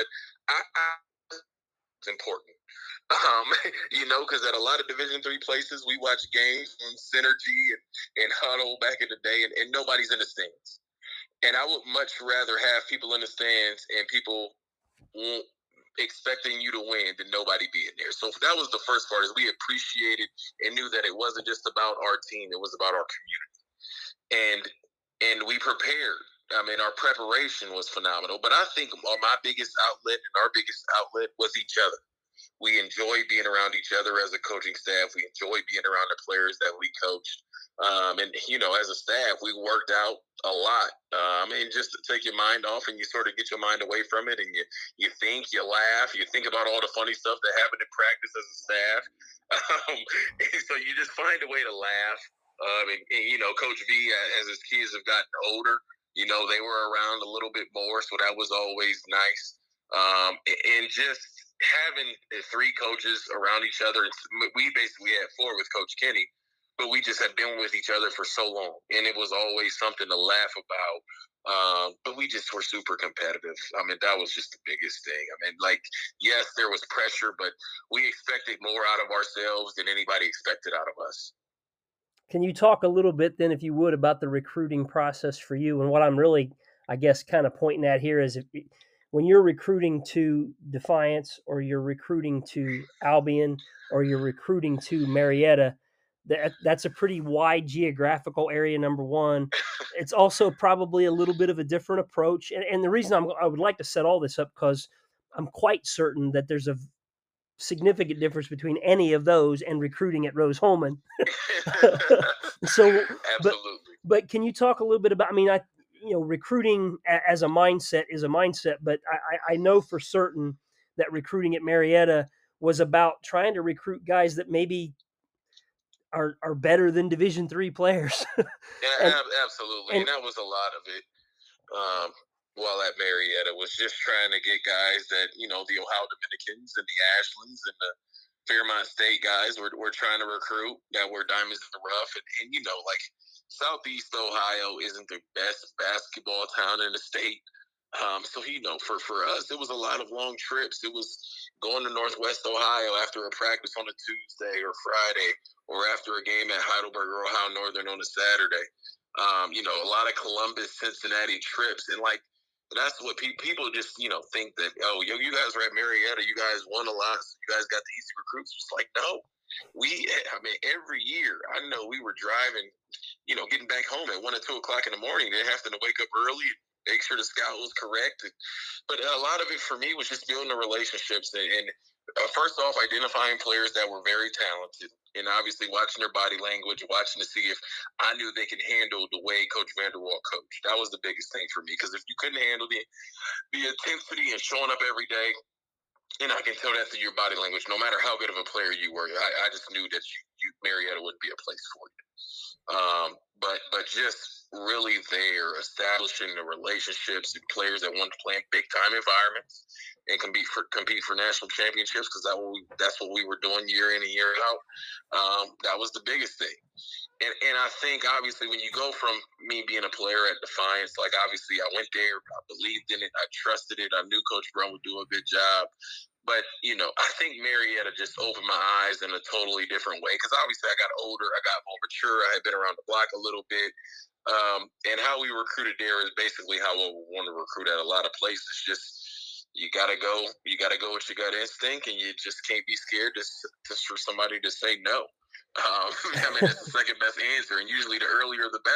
it's important. Because at a lot of Division III places, we watch games on Synergy and Huddle back in the day, and nobody's in the stands. And I would much rather have people in the stands and people expecting you to win than nobody being there. So that was the first part, is we appreciated and knew that it wasn't just about our team, it was about our community. And we prepared. I mean, our preparation was phenomenal. But I think my biggest outlet and our biggest outlet was each other. We enjoy being around each other as a coaching staff. We enjoy being around the players that we coached. And, as a staff, we worked out a lot. Just to take your mind off and you sort of get your mind away from it, and you think, you laugh, you think about all the funny stuff that happened in practice as a staff. So you just find a way to laugh. Coach V, as his kids have gotten older, they were around a little bit more, so that was always nice. And just having the three coaches around each other, we basically had four with Coach Kenny, but we just had been with each other for so long, and it was always something to laugh about. But we just were super competitive. That was just the biggest thing. Yes, there was pressure, but we expected more out of ourselves than anybody expected out of us. Can you talk a little bit then, if you would, about the recruiting process for you? And what I'm really, I guess, kind of pointing at here is when you're recruiting to Defiance, or you're recruiting to Albion, or you're recruiting to Marietta, that's a pretty wide geographical area, number one. It's also probably a little bit of a different approach. And the reason I would like to set all this up, because I'm quite certain that there's a significant difference between any of those and recruiting at Rose-Hulman. So, but can you talk a little bit about, recruiting as a mindset is a mindset, but I know for certain that recruiting at Marietta was about trying to recruit guys that maybe are better than Division III players. Absolutely. And that was a lot of it. While at Marietta, was just trying to get guys that, the Ohio Dominicans and the Ashlands and the Fairmont State guys were trying to recruit, that were diamonds in the rough. And Southeast Ohio isn't the best basketball town in the state. So, for us, it was a lot of long trips. It was going to Northwest Ohio after a practice on a Tuesday or Friday, or after a game at Heidelberg or Ohio Northern on a Saturday. A lot of Columbus, Cincinnati trips. And that's what people just, think that, you guys were at Marietta, you guys won a lot, so you guys got the easy recruits. It's like, no, every year, I know we were driving, getting back home at 1 or 2 o'clock in the morning. They have to wake up early and make sure the scout was correct. But a lot of it for me was just building the relationships and first off, identifying players that were very talented, and obviously watching their body language, watching to see if I knew they could handle the way Coach Vanderwall coached. That was the biggest thing for me, because if you couldn't handle the intensity and showing up every day, and I can tell that through your body language, no matter how good of a player you were, I just knew that Marietta wouldn't be a place for you. But just really there, establishing the relationships and players that want to play in big time environments and compete for national championships, because that's what we were doing year in and year out. That was the biggest thing. And I think, obviously, when you go from me being a player at Defiance, obviously I went there, I believed in it, I trusted it, I knew Coach Brown would do a good job. But, I think Marietta just opened my eyes in a totally different way, because obviously I got older, I got more mature, I had been around the block a little bit. And how we recruited there is basically how we want to recruit at a lot of places. Just, you got to go with your gut instinct, and you just can't be scared for somebody to say no. It's the second best answer, and usually the earlier the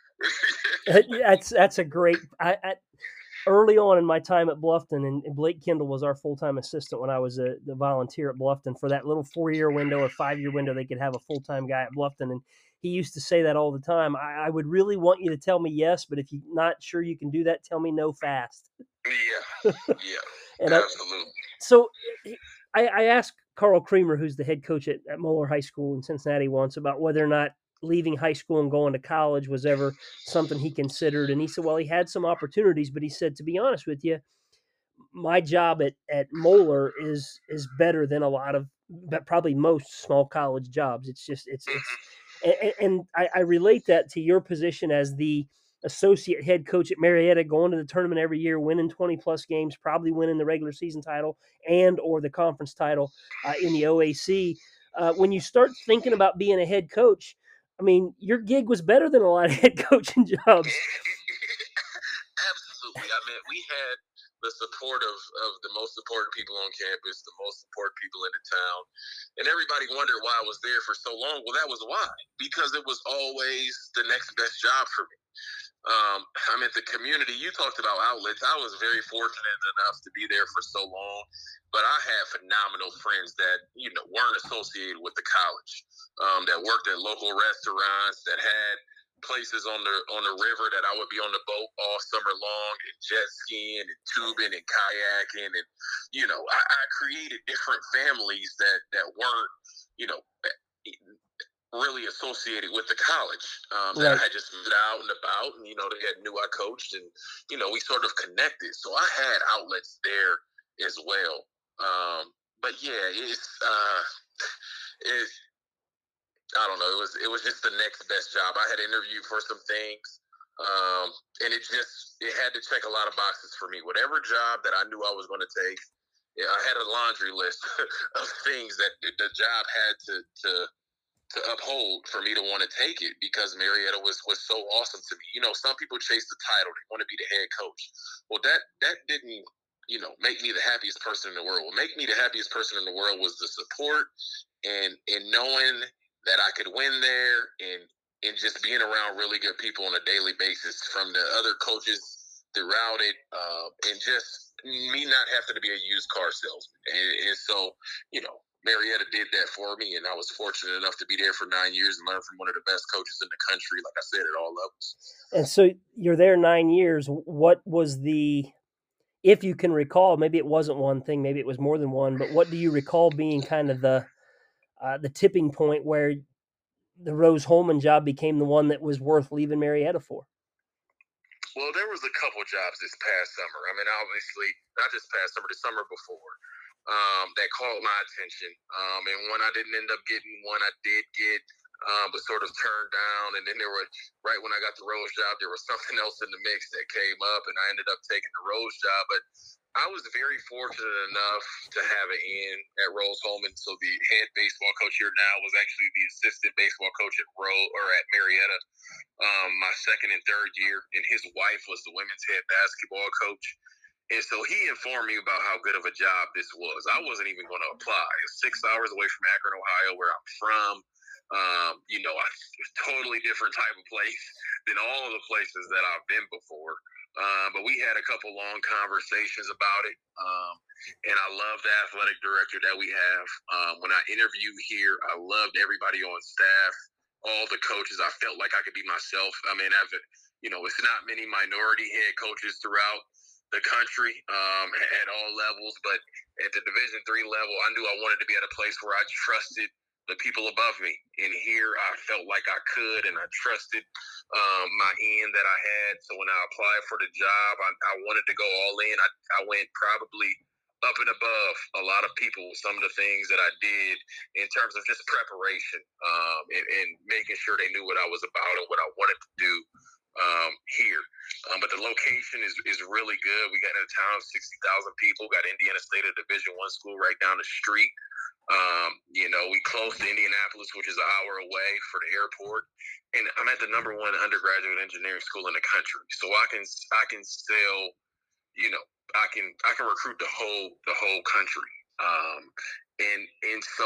better. That's a great. Early on in my time at Bluffton, and Blake Kendall was our full-time assistant when I was the volunteer at Bluffton. For that little 4-year window or 5-year window, they could have a full-time guy at Bluffton, and he used to say that all the time. I would really want you to tell me yes, but if you're not sure you can do that, tell me no fast. Yeah, and absolutely. So I asked Carl Creamer, who's the head coach at Moeller High School in Cincinnati, once about whether or not leaving high school and going to college was ever something he considered. And he said, well, he had some opportunities, but he said, to be honest with you, my job at Moeller is better than a lot of, but probably most small college jobs. It's just, and I relate that to your position as the associate head coach at Marietta, going to the tournament every year, winning 20 plus games, probably winning the regular season title and or the conference title in the OAC. When you start thinking about being a head coach, your gig was better than a lot of head coaching jobs. Absolutely. We had the support of the most important people on campus, the most important people in the town. And everybody wondered why I was there for so long. Well, that was why. Because it was always the next best job for me. I mean, the community, you talked about outlets. I was very fortunate enough to be there for so long, but I had phenomenal friends that, weren't associated with the college, that worked at local restaurants, that had places on the river that I would be on the boat all summer long and jet skiing and tubing and kayaking. And, I created different families that weren't, really associated with the college, that I had just moved out and about, and they knew I coached, and we sort of connected. So I had outlets there as well. But yeah, it I don't know. It was just the next best job. I had interviewed for some things, and it had to check a lot of boxes for me. Whatever job that I knew I was going to take, I had a laundry list of things that the job had to uphold for me to want to take it, because Marietta was so awesome to me. Some people chase the title; they want to be the head coach. Well, that didn't make me the happiest person in the world. What made me the happiest person in the world was the support and knowing that I could win there, and just being around really good people on a daily basis, from the other coaches throughout it, and just me not having to be a used car salesman. And so, Marietta did that for me, and I was fortunate enough to be there for 9 years and learn from one of the best coaches in the country, like I said, at all levels. And so you're there 9 years. What was if you can recall, maybe it wasn't one thing, maybe it was more than one, but what do you recall being kind of the tipping point where the Rose-Hulman job became the one that was worth leaving Marietta for? Well, there was a couple jobs this past summer. I mean, obviously, not this past summer, the summer before, that called my attention. And one I didn't end up getting, one I did get, but sort of turned down. And then right when I got the Rose job, there was something else in the mix that came up, and I ended up taking the Rose job. But I was very fortunate enough to have an in at Rose-Hulman. So the head baseball coach here now was actually the assistant baseball coach at Marietta, my second and third year, and his wife was the women's head basketball coach. And so he informed me about how good of a job this was. I wasn't even going to apply. It's 6 hours away from Akron, Ohio, where I'm from. A totally different type of place than all of the places that I've been before. But we had a couple long conversations about it. And I love the athletic director that we have. When I interviewed here, I loved everybody on staff, all the coaches. I felt like I could be myself. I mean, it's not many minority head coaches throughout the country, at all levels, but at the Division III level, I knew I wanted to be at a place where I trusted the people above me. And here I felt like I could, and I trusted my end that I had. So when I applied for the job, I wanted to go all in. I went probably up and above a lot of people with some of the things that I did in terms of just preparation, and making sure they knew what I was about and what I wanted to do here. But the location is really good. We got a town of 60,000 people, got Indiana State, a Division I school right down the street. We close to Indianapolis, which is an hour away for the airport, and I'm at the #1 undergraduate engineering school in the country. So I can sell, I can recruit the whole country. And so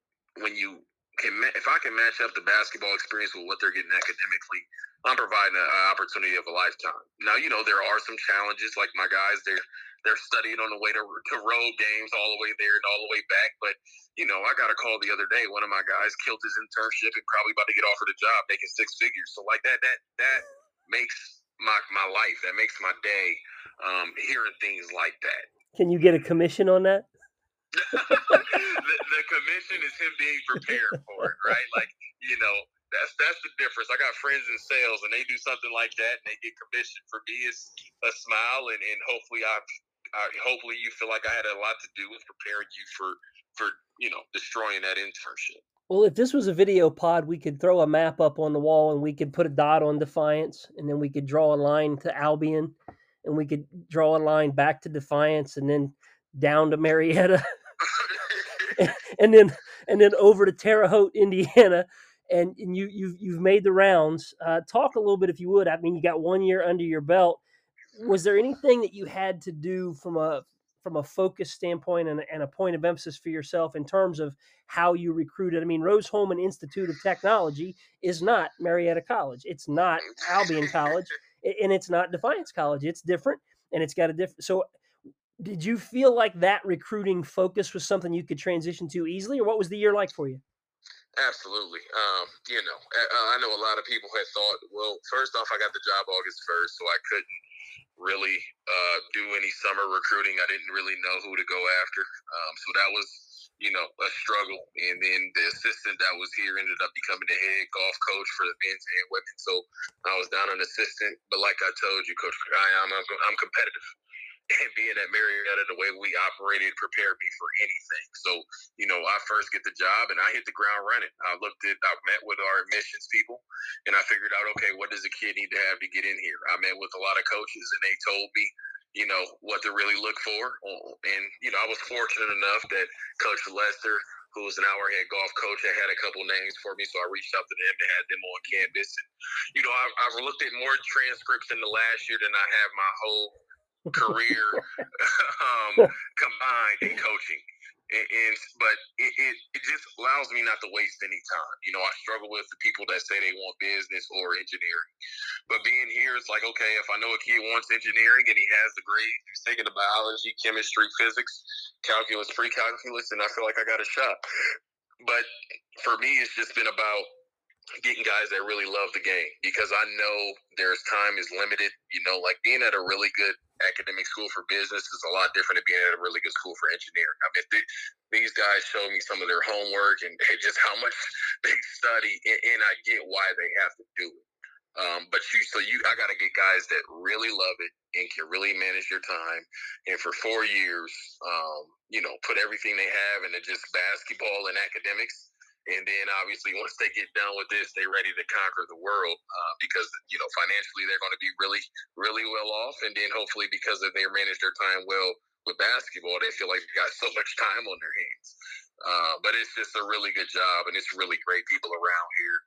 if I can match up the basketball experience with what they're getting academically, I'm providing an opportunity of a lifetime. Now, there are some challenges, like my guys, they're studying on the way to road games all the way there and all the way back. But, I got a call the other day. One of my guys killed his internship and probably about to get offered a job making 6 figures. So like that makes my life, that makes my day, hearing things like that. Can you get a commission on that? The commission is him being prepared for it, right? Like, that's the difference. I got friends in sales, and they do something like that, and they get commission. For me, it's a smile, and hopefully hopefully you feel like I had a lot to do with preparing you for destroying that internship. Well, if this was a video pod, we could throw a map up on the wall, and we could put a dot on Defiance, and then we could draw a line to Albion, and we could draw a line back to Defiance, and then down to Marietta, and then over to Terre Haute, Indiana. And you've made the rounds. Talk a little bit, if you would. I mean, you got 1 year under your belt. Was there anything that you had to do from a focus standpoint and a point of emphasis for yourself in terms of how you recruited? I mean, Rose-Hulman Institute of Technology is not Marietta College. It's not Albion College. and it's not Defiance College. It's different, and it's got a different. So, did you feel like that recruiting focus was something you could transition to easily, or what was the year like for you? Absolutely. I know a lot of people had thought, well, first off, I got the job August 1st, so I couldn't really do any summer recruiting. I didn't really know who to go after. So that was, a struggle. And then the assistant that was here ended up becoming the head golf coach for the men's and women. So I was down an assistant. But like I told you, Coach, I'm competitive. And being at Marietta, the way we operated prepared me for anything. So, I first get the job and I hit the ground running. I met with our admissions people and I figured out, okay, what does a kid need to have to get in here? I met with a lot of coaches and they told me, what to really look for. And, I was fortunate enough that Coach Lester, who was an hour head golf coach, had a couple names for me. So I reached out to them and had them on campus. And, I've looked at more transcripts in the last year than I have my whole career combined in coaching. But it just allows me not to waste any time. I struggle with the people that say they want business or engineering. But being here, it's like, okay, if I know a kid wants engineering and he has the grade, he's taking the biology, chemistry, physics, calculus, pre-calculus, and I feel like I got a shot. But for me, it's just been about getting guys that really love the game, because I know there's time is limited. Like being at a really good academic school for business is a lot different than being at a really good school for engineering. I mean, these guys show me some of their homework and just how much they study, and I get why they have to do it. I got to get guys that really love it and can really manage their time. And for 4 years, put everything they have into just basketball and academics. And then obviously once they get done with this, they're ready to conquer the world because, financially they're going to be really, really well off. And then hopefully because if they manage their time well with basketball, they feel like they got so much time on their hands. But it's just a really good job, and it's really great people around here.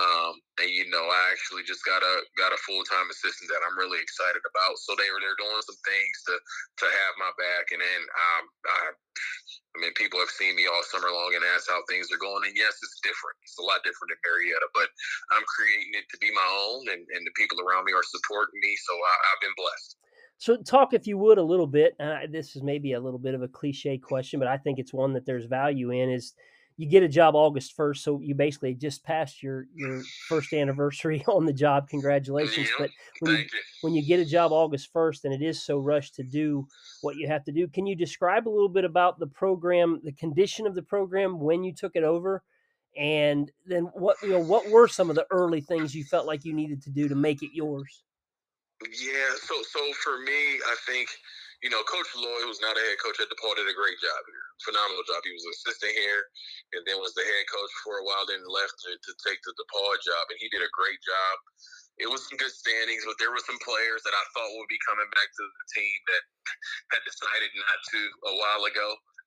I actually just got a full-time assistant that I'm really excited about. So they're doing some things to have my back, and then people have seen me all summer long and asked how things are going. And yes, it's different. It's a lot different than Marietta, but I'm creating it to be my own, and the people around me are supporting me. So I've been blessed. So talk, if you would, a little bit, this is maybe a little bit of a cliche question, but I think it's one that there's value in, is you get a job August 1st. So you basically just passed your first anniversary on the job. Congratulations. Yeah, But when you get a job August 1st and it is so rushed to do what you have to do, can you describe a little bit about the program, the condition of the program when you took it over? And then what were some of the early things you felt like you needed to do to make it yours? Yeah, so for me, I think, Coach Lloyd, who's now the head coach at DePaul, did a great job here. Phenomenal job. He was an assistant here and then was the head coach for a while, then left to take the DePaul job, and he did a great job. It was some good standings, but there were some players that I thought would be coming back to the team that had decided not to a while ago.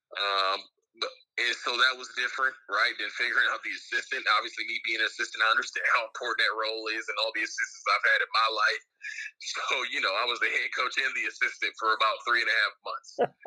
And so that was different, right? Then figuring out the assistant. Obviously, me being an assistant, I understand how important that role is and all the assistants I've had in my life. So, I was the head coach and the assistant for about 3.5 months.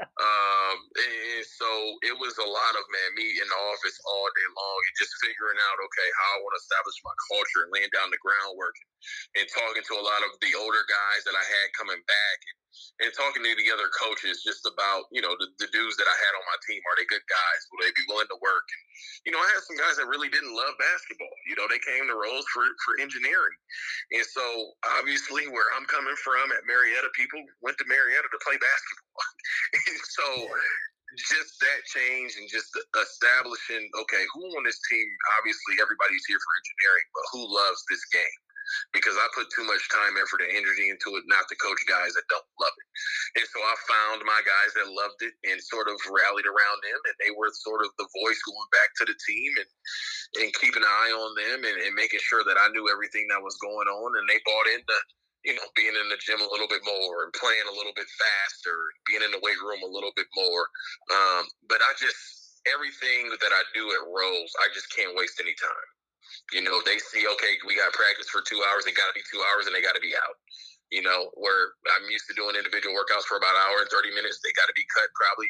And so it was a lot of, me in the office all day long and just figuring out, okay, how I want to establish my culture and laying down the groundwork and talking to a lot of the older guys that I had coming back and talking to the other coaches just about, the dudes that I had on my team. Are they good guys? Will they be willing to work? And, I had some guys that really didn't love basketball. They came to Rose for engineering. And so obviously where I'm coming from at Marietta, people went to Marietta to play basketball. And so just that change and just establishing, okay, who on this team, obviously everybody's here for engineering, but who loves this game? Because I put too much time, effort, and energy into it not to coach guys that don't love it. And so I found my guys that loved it and sort of rallied around them, and they were sort of the voice going back to the team and keeping an eye on them and making sure that I knew everything that was going on. And they bought into, being in the gym a little bit more and playing a little bit faster, being in the weight room a little bit more. But everything that I do at Rose, I just can't waste any time. They see, okay, we got practice for 2 hours. They got to be 2 hours and they got to be out. Where I'm used to doing individual workouts for about an hour and 30 minutes. They got to be cut probably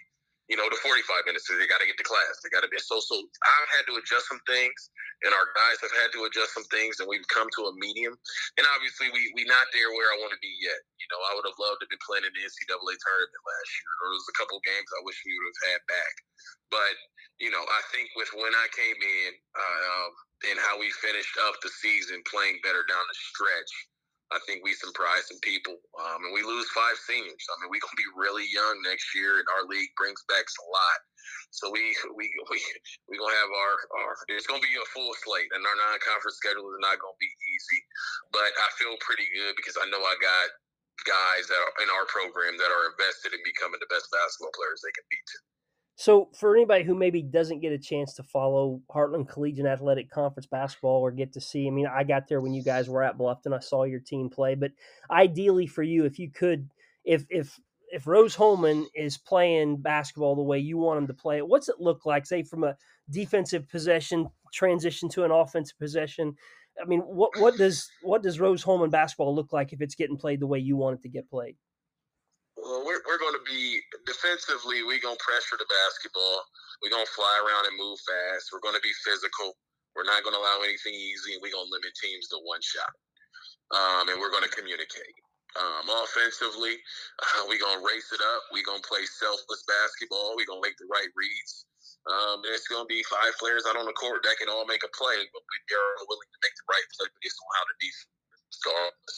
the 45 minutes. So they got to get to class. They got to be so. I've had to adjust some things, and our guys have had to adjust some things, and we've come to a medium. And obviously, we not there where I want to be yet. I would have loved to be playing in the NCAA tournament last year. There was a couple games I wish we would have had back. But I think with when I came in and how we finished up the season, playing better down the stretch, I think we surprised some people, and we lose 5 seniors. I mean, we're gonna be really young next year, and our league brings back a lot. So we gonna have our it's gonna be a full slate, and our non-conference schedule is not gonna be easy. But I feel pretty good because I know I got guys that are in our program that are invested in becoming the best basketball players they can be too. So for anybody who maybe doesn't get a chance to follow Heartland Collegiate Athletic Conference basketball or get to see, I mean, I got there when you guys were at Bluffton. I saw your team play, but ideally for you, if you could, if Rose-Hulman is playing basketball the way you want them to play it, what's it look like, say, from a defensive possession transition to an offensive possession? I mean, what does Rose-Hulman basketball look like if it's getting played the way you want it to get played? Well, we're going to be defensively. We're going to pressure the basketball. We're going to fly around and move fast. We're going to be physical. We're not going to allow anything easy, and we're going to limit teams to one shot. And we're going to communicate. Offensively, we're going to race it up. We're going to play selfless basketball. We're going to make the right reads. There's going to be 5 players out on the court that can all make a play, but they're willing to make the right play based on how the defense guards.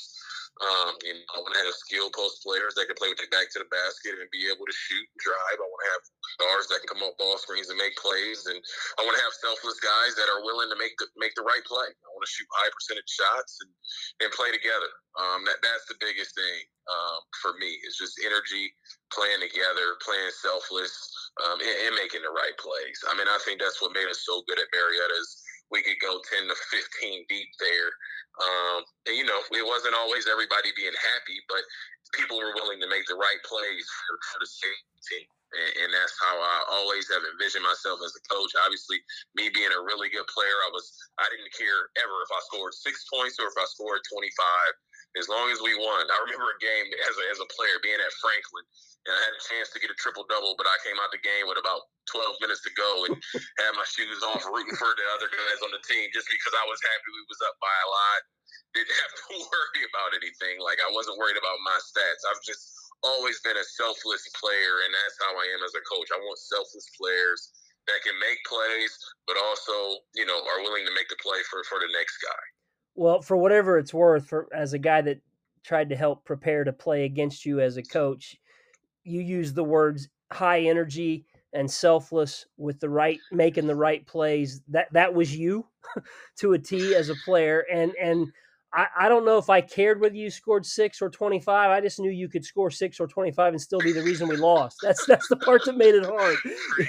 I want to have skilled post players that can play with their back to the basket and be able to shoot and drive. I want to have stars that can come up ball screens and make plays, and I want to have selfless guys that are willing to make the right play. I want to shoot high percentage shots and play together. That's the biggest thing for me. It's just energy, playing together, playing selfless, and making the right plays. I mean, I think that's what made us so good at Marietta is we could go 10 to 15 deep there. And it wasn't always everybody being happy, but people were willing to make the right plays for the same team. And that's how I always have envisioned myself as a coach. Obviously, me being a really good player, I didn't care ever if I scored 6 points or if I scored 25, as long as we won. I remember a game as a player being at Franklin, and I had a chance to get a triple-double, but I came out the game with about 12 minutes to go and had my shoes off rooting for the other guys on the team just because I was happy we was up by a lot. Didn't have to worry about anything. Like, I wasn't worried about my stats. I've just always been a selfless player, and that's how I am as a coach. I want selfless players that can make plays, but also, are willing to make the play for the next guy. Well, for whatever it's worth, as a guy that tried to help prepare to play against you as a coach, you use the words high energy and selfless with making the right plays. That was you to a T as a player. And I don't know if I cared whether you scored 6 or 25. I just knew you could score 6 or 25 and still be the reason we lost. That's the part that made it hard.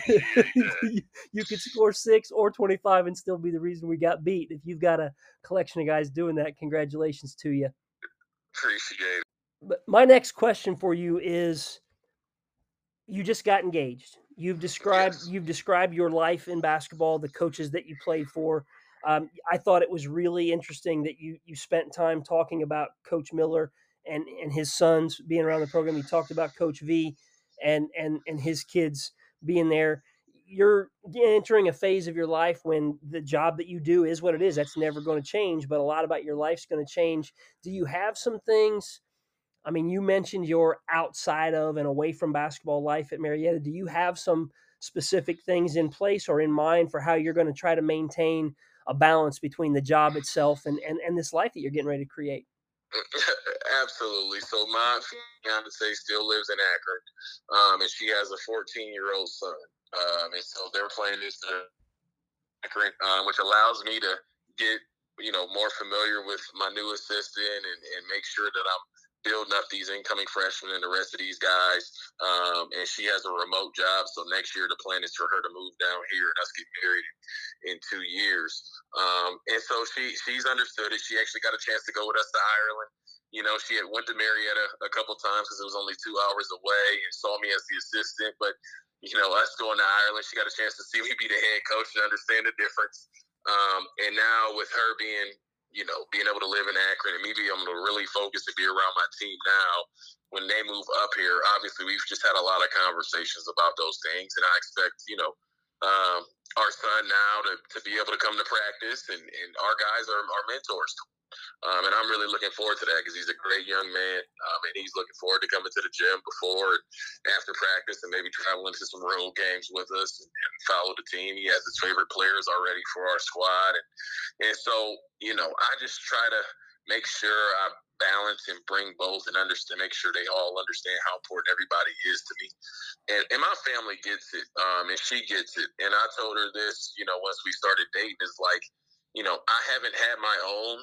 You could score 6 or 25 and still be the reason we got beat. If you've got a collection of guys doing that, congratulations to you. Appreciate it. But my next question for you is, you just got engaged. You've described your life in basketball, the coaches that you played for. I thought it was really interesting that you spent time talking about Coach Miller and his sons being around the program. You talked about Coach V and his kids being there. You're entering a phase of your life when the job that you do is what it is. That's never going to change, but a lot about your life's going to change. Do you have some things? I mean, you mentioned your outside of and away from basketball life at Marietta. Do you have some specific things in place or in mind for how you're going to try to maintain a balance between the job itself and this life that you're getting ready to create? Absolutely. So my fiance still lives in Akron, and she has a 14-year-old son. And so they're playing this Akron, which allows me to get more familiar with my new assistant and make sure that I'm building up these incoming freshmen and the rest of these guys. And she has a remote job, so next year the plan is for her to move down here and us get married in 2 years. And so she's understood it. She actually got a chance to go with us to Ireland. She had went to Marietta a couple times because it was only 2 hours away and saw me as the assistant. But, us going to Ireland, she got a chance to see me be the head coach and understand the difference. And now with her being being able to live in Akron and me being able to really focus and be around my team now when they move up here. Obviously, we've just had a lot of conversations about those things, and I expect, our son now to be able to come to practice, and our guys are mentors. And I'm really looking forward to that because he's a great young man, and he's looking forward to coming to the gym before and after practice and maybe traveling to some road games with us and follow the team. He has his favorite players already for our squad. And so, I just try to make sure I balance and bring both and understand, make sure they all understand how important everybody is to me. And my family gets it, and she gets it. And I told her this, once we started dating, is like, I haven't had my own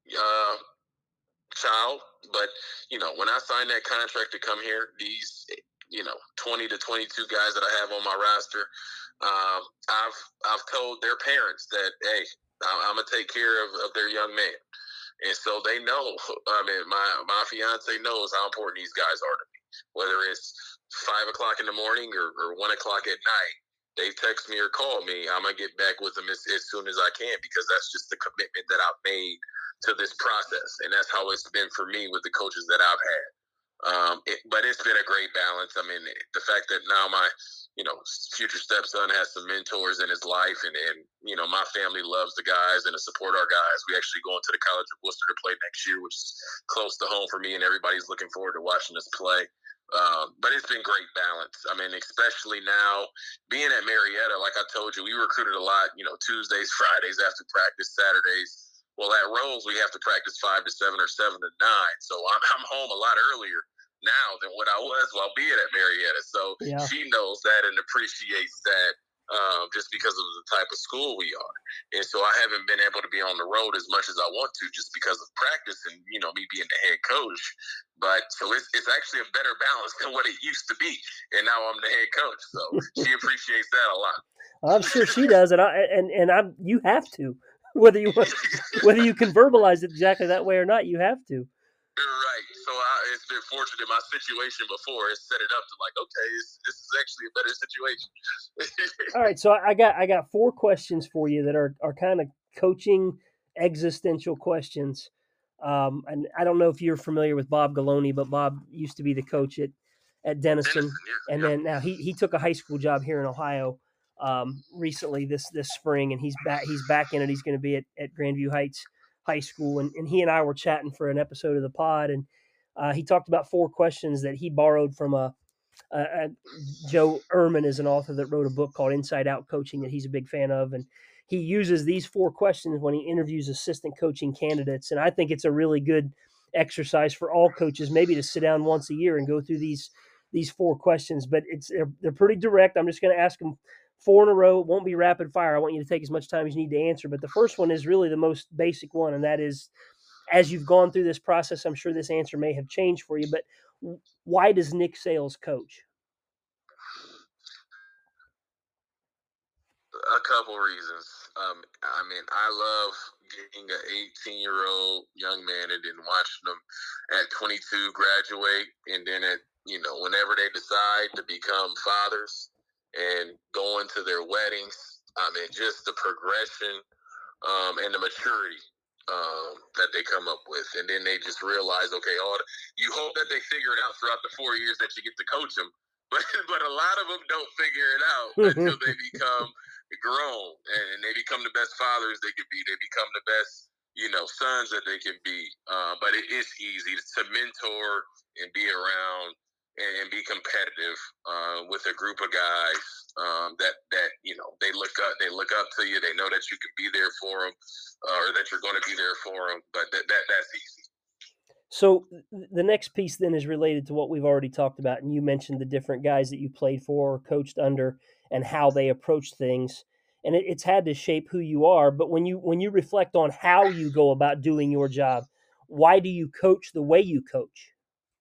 child, but when I signed that contract to come here, these 20 to 22 guys that I have on my roster, I've told their parents that, hey, I'm gonna take care of their young man, and so they know. I mean, my fiance knows how important these guys are to me, whether it's 5 o'clock in the morning or 1 o'clock at night. They text me or call me. I'm gonna get back with them as soon as I can because that's just the commitment that I've made to this process, and that's how it's been for me with the coaches that I've had. But it's been a great balance. I mean, the fact that now my future stepson has some mentors in his life, and my family loves the guys and to support our guys. We actually go into the College of Worcester to play next year, which is close to home for me, and everybody's looking forward to watching us play. But it's been great balance. I mean, especially now being at Marietta, like I told you, we recruited a lot, Tuesdays, Fridays after practice, Saturdays. Well, at Rose, we have to practice 5 to 7 or 7 to 9. So I'm home a lot earlier now than what I was while being at Marietta. So Yeah. she knows that and appreciates that just because of the type of school we are. And so I haven't been able to be on the road as much as I want to just because of practice and, me being the head coach. But so it's actually a better balance than what it used to be. And now I'm the head coach. So she appreciates that a lot. I'm sure she does. And you have to, whether you can verbalize it exactly that way or not, you have to. Right. So it's been fortunate. My situation before has set it up to like, okay, this is actually a better situation. All right. So I got 4 questions for you that are kind of coaching existential questions. And I don't know if you're familiar with Bob Galoni, but Bob used to be the coach at Denison, and then now he took a high school job here in Ohio recently this spring, and he's back in it. He's going to be at Grandview Heights High School, and he and I were chatting for an episode of the pod, and he talked about 4 questions that he borrowed from Joe Ehrman is an author that wrote a book called Inside Out Coaching that he's a big fan of, and he uses these 4 questions when he interviews assistant coaching candidates, and I think it's a really good exercise for all coaches, maybe to sit down once a year and go through these 4 questions. But they're pretty direct. I'm just going to ask them 4 in a row. It won't be rapid fire. I want you to take as much time as you need to answer. But the first one is really the most basic one, and that is, as you've gone through this process, I'm sure this answer may have changed for you, but why does Nick Sales coach? A couple reasons. I mean, I love getting an 18-year-old young man and then watching them at 22 graduate, and then whenever they decide to become fathers and go into their weddings. I mean, just the progression and the maturity that they come up with, and then they just realize, okay, you hope that they figure it out throughout the 4 years that you get to coach them, but a lot of them don't figure it out until they become grown and they become the best fathers they could be. They become the best, sons that they can be. But it is easy to mentor and be around and be competitive with a group of guys that they look up to you. They know that you can be there for them, or that you're going to be there for them. But that's easy. So the next piece then is related to what we've already talked about, and you mentioned the different guys that you played for or coached under and how they approach things, and it's had to shape who you are. But when you reflect on how you go about doing your job, why do you coach the way you coach?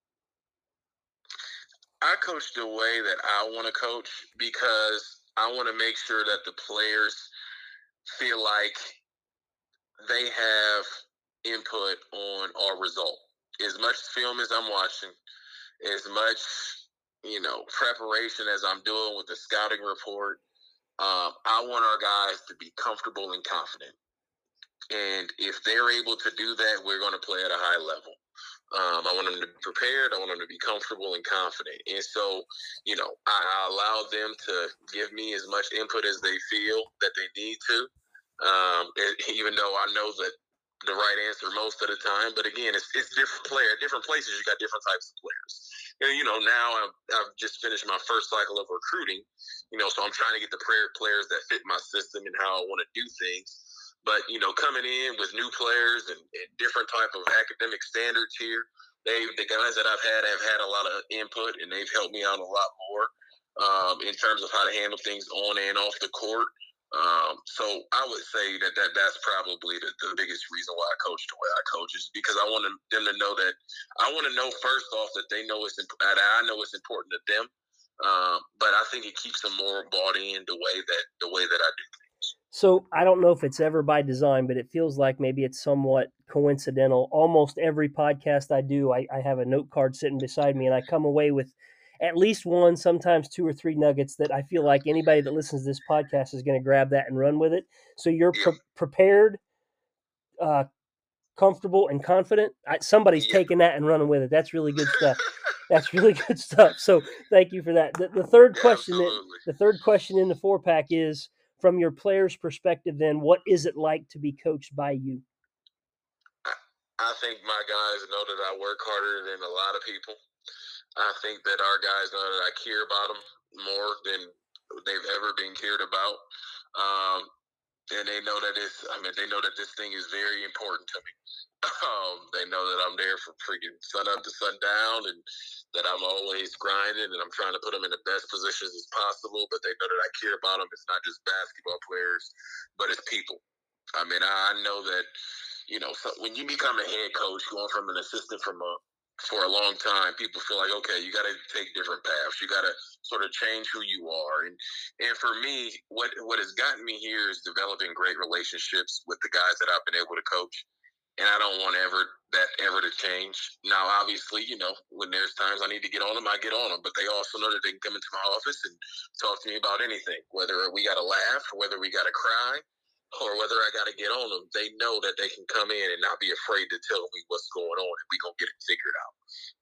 I coach the way that I want to coach because I want to make sure that the players feel like they have input on our result. As much film as I'm watching, as much preparation as I'm doing with the scouting report, I want our guys to be comfortable and confident. And if they're able to do that, we're going to play at a high level. I want them to be prepared. I want them to be comfortable and confident. And so, I allow them to give me as much input as they feel that they need to, even though I know that the right answer most of the time. But again, it's different places. You got different types of players. And, now I've just finished my first cycle of recruiting, so I'm trying to get the players that fit my system and how I want to do things. But, coming in with new players and different type of academic standards here, the guys that I've had a lot of input, and they've helped me out a lot more in terms of how to handle things on and off the court. So I would say that's probably the biggest reason why I coach the way I coach, is because I want them to know that I want to know first off that they know that I know it's important to them. But I think it keeps them more bought in the way that I do. So I don't know if it's ever by design, but it feels like maybe it's somewhat coincidental. Almost every podcast I do, I have a note card sitting beside me, and I come away with at least one, sometimes two or three nuggets that I feel like anybody that listens to this podcast is going to grab that and run with it. So you're prepared, comfortable, and confident. Somebody's taking that and running with it. That's really good stuff. That's really good stuff. So thank you for that. The third question, the third question in the 4-pack is, from your player's perspective, then, what is it like to be coached by you? I think my guys know that I work harder than a lot of people. I think that our guys know that I care about them more than they've ever been cared about. And they know that they know that this thing is very important to me. They know that I'm there from freaking sun up to sundown, and that I'm always grinding, and I'm trying to put them in the best positions as possible. But they know that I care about them. It's not just basketball players, but it's people. I know that, so when you become a head coach, going from an assistant for a long time, people feel like, okay, you got to take different paths. You got to sort of change who you are. And for me, what has gotten me here is developing great relationships with the guys that I've been able to coach. And I don't want that ever to change. Now, obviously, when there's times I need to get on them, I get on them. But they also know that they can come into my office and talk to me about anything, whether we got to laugh, or whether we got to cry, or whether I got to get on them. They know that they can come in and not be afraid to tell me what's going on, and we're going to get it figured out.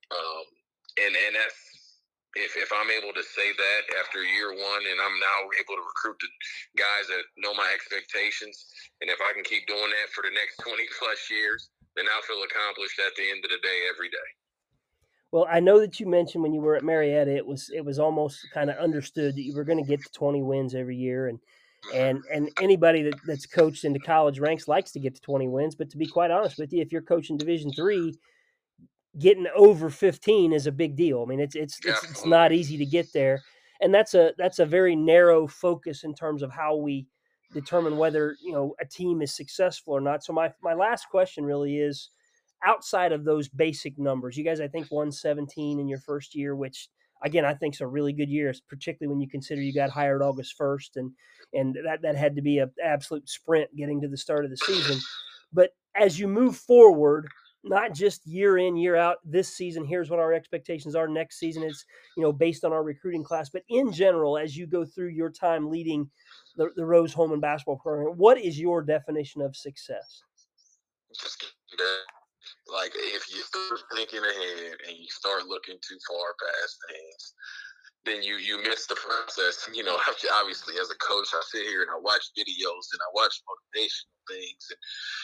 And that's, if I'm able to say that after year one, and I'm now able to recruit the guys that know my expectations, and if I can keep doing that for the next 20 plus years, then I'll feel accomplished at the end of the day every day. Well, I know that you mentioned when you were at Marietta, it was almost kind of understood that you were going to get to 20 wins every year, and anybody that's coached into college ranks likes to get to 20 wins. But to be quite honest with you, if you're coaching Division III, getting over 15 is a big deal. I mean, it's not easy to get there, and that's a very narrow focus in terms of how we determine whether a team is successful or not. So my last question really is, outside of those basic numbers, you guys I think won 17 in your first year, which again I think is a really good year, particularly when you consider you got hired August 1st, and that had to be an absolute sprint getting to the start of the season. But as you move forward, not just year in, year out, this season, here's what our expectations are. Next season is, based on our recruiting class. But in general, as you go through your time leading the Rose-Hulman basketball program, what is your definition of success? Just like, if you start thinking ahead and you start looking too far past things, then you miss the process. Obviously, as a coach, I sit here and I watch videos and I watch motivational things, and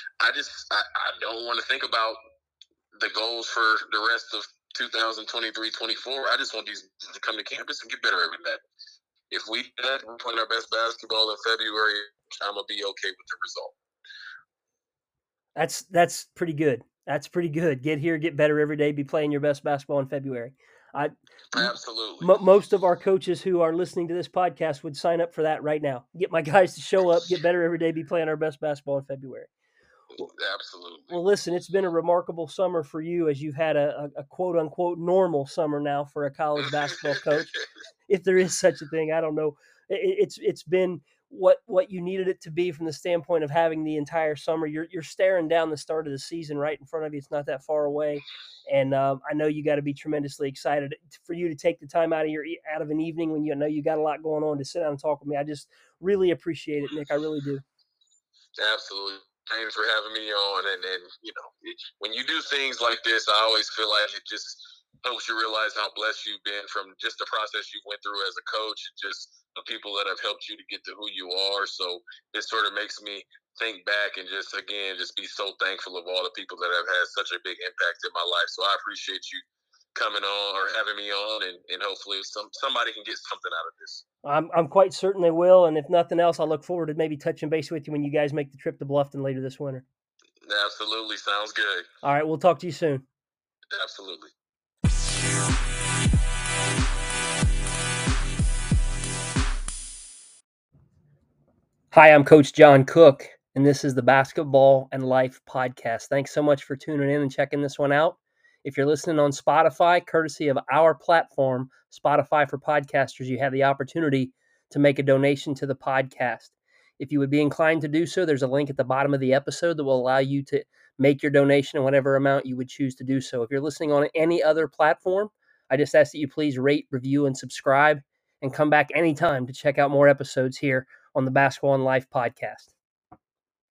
I don't want to think about the goals for the rest of 2023-24. I just want these to come to campus and get better every day. If we do that, we're playing our best basketball in February, I'm gonna be okay with the result. That's pretty good. That's pretty good. Get here, get better every day, be playing your best basketball in February. Absolutely. Most of our coaches who are listening to this podcast would sign up for that right now. Get my guys to show up, get better every day, be playing our best basketball in February. Absolutely. Well, listen, it's been a remarkable summer for you, as you've had a quote-unquote normal summer now for a college basketball coach. If there is such a thing, I don't know. It's been what you needed it to be from the standpoint of having the entire summer. You're staring down the start of the season right in front of you. It's not that far away, and I know you got to be tremendously excited for you to take the time out of an evening when you know you got a lot going on to sit down and talk with me. I just really appreciate it, Nick. I really do. Absolutely. Thanks for having me on. And when you do things like this, I always feel like it just helps you realize how blessed you've been from just the process you went through as a coach, just the people that have helped you to get to who you are. So it sort of makes me think back and just, again, just be so thankful of all the people that have had such a big impact in my life. So I appreciate you coming on or having me on, and hopefully somebody can get something out of this. I'm quite certain they will, and if nothing else, I'll look forward to maybe touching base with you when you guys make the trip to Bluffton later this winter. Absolutely. Sounds good. All right, we'll talk to you soon. Absolutely. Hi, I'm Coach John Cook, and this is the Basketball and Life podcast. Thanks so much for tuning in and checking this one out. If you're listening on Spotify, courtesy of our platform, Spotify for Podcasters, you have the opportunity to make a donation to the podcast. If you would be inclined to do so, there's a link at the bottom of the episode that will allow you to make your donation in whatever amount you would choose to do so. If you're listening on any other platform, I just ask that you please rate, review, and subscribe, and come back anytime to check out more episodes here on the Basketball and Life podcast.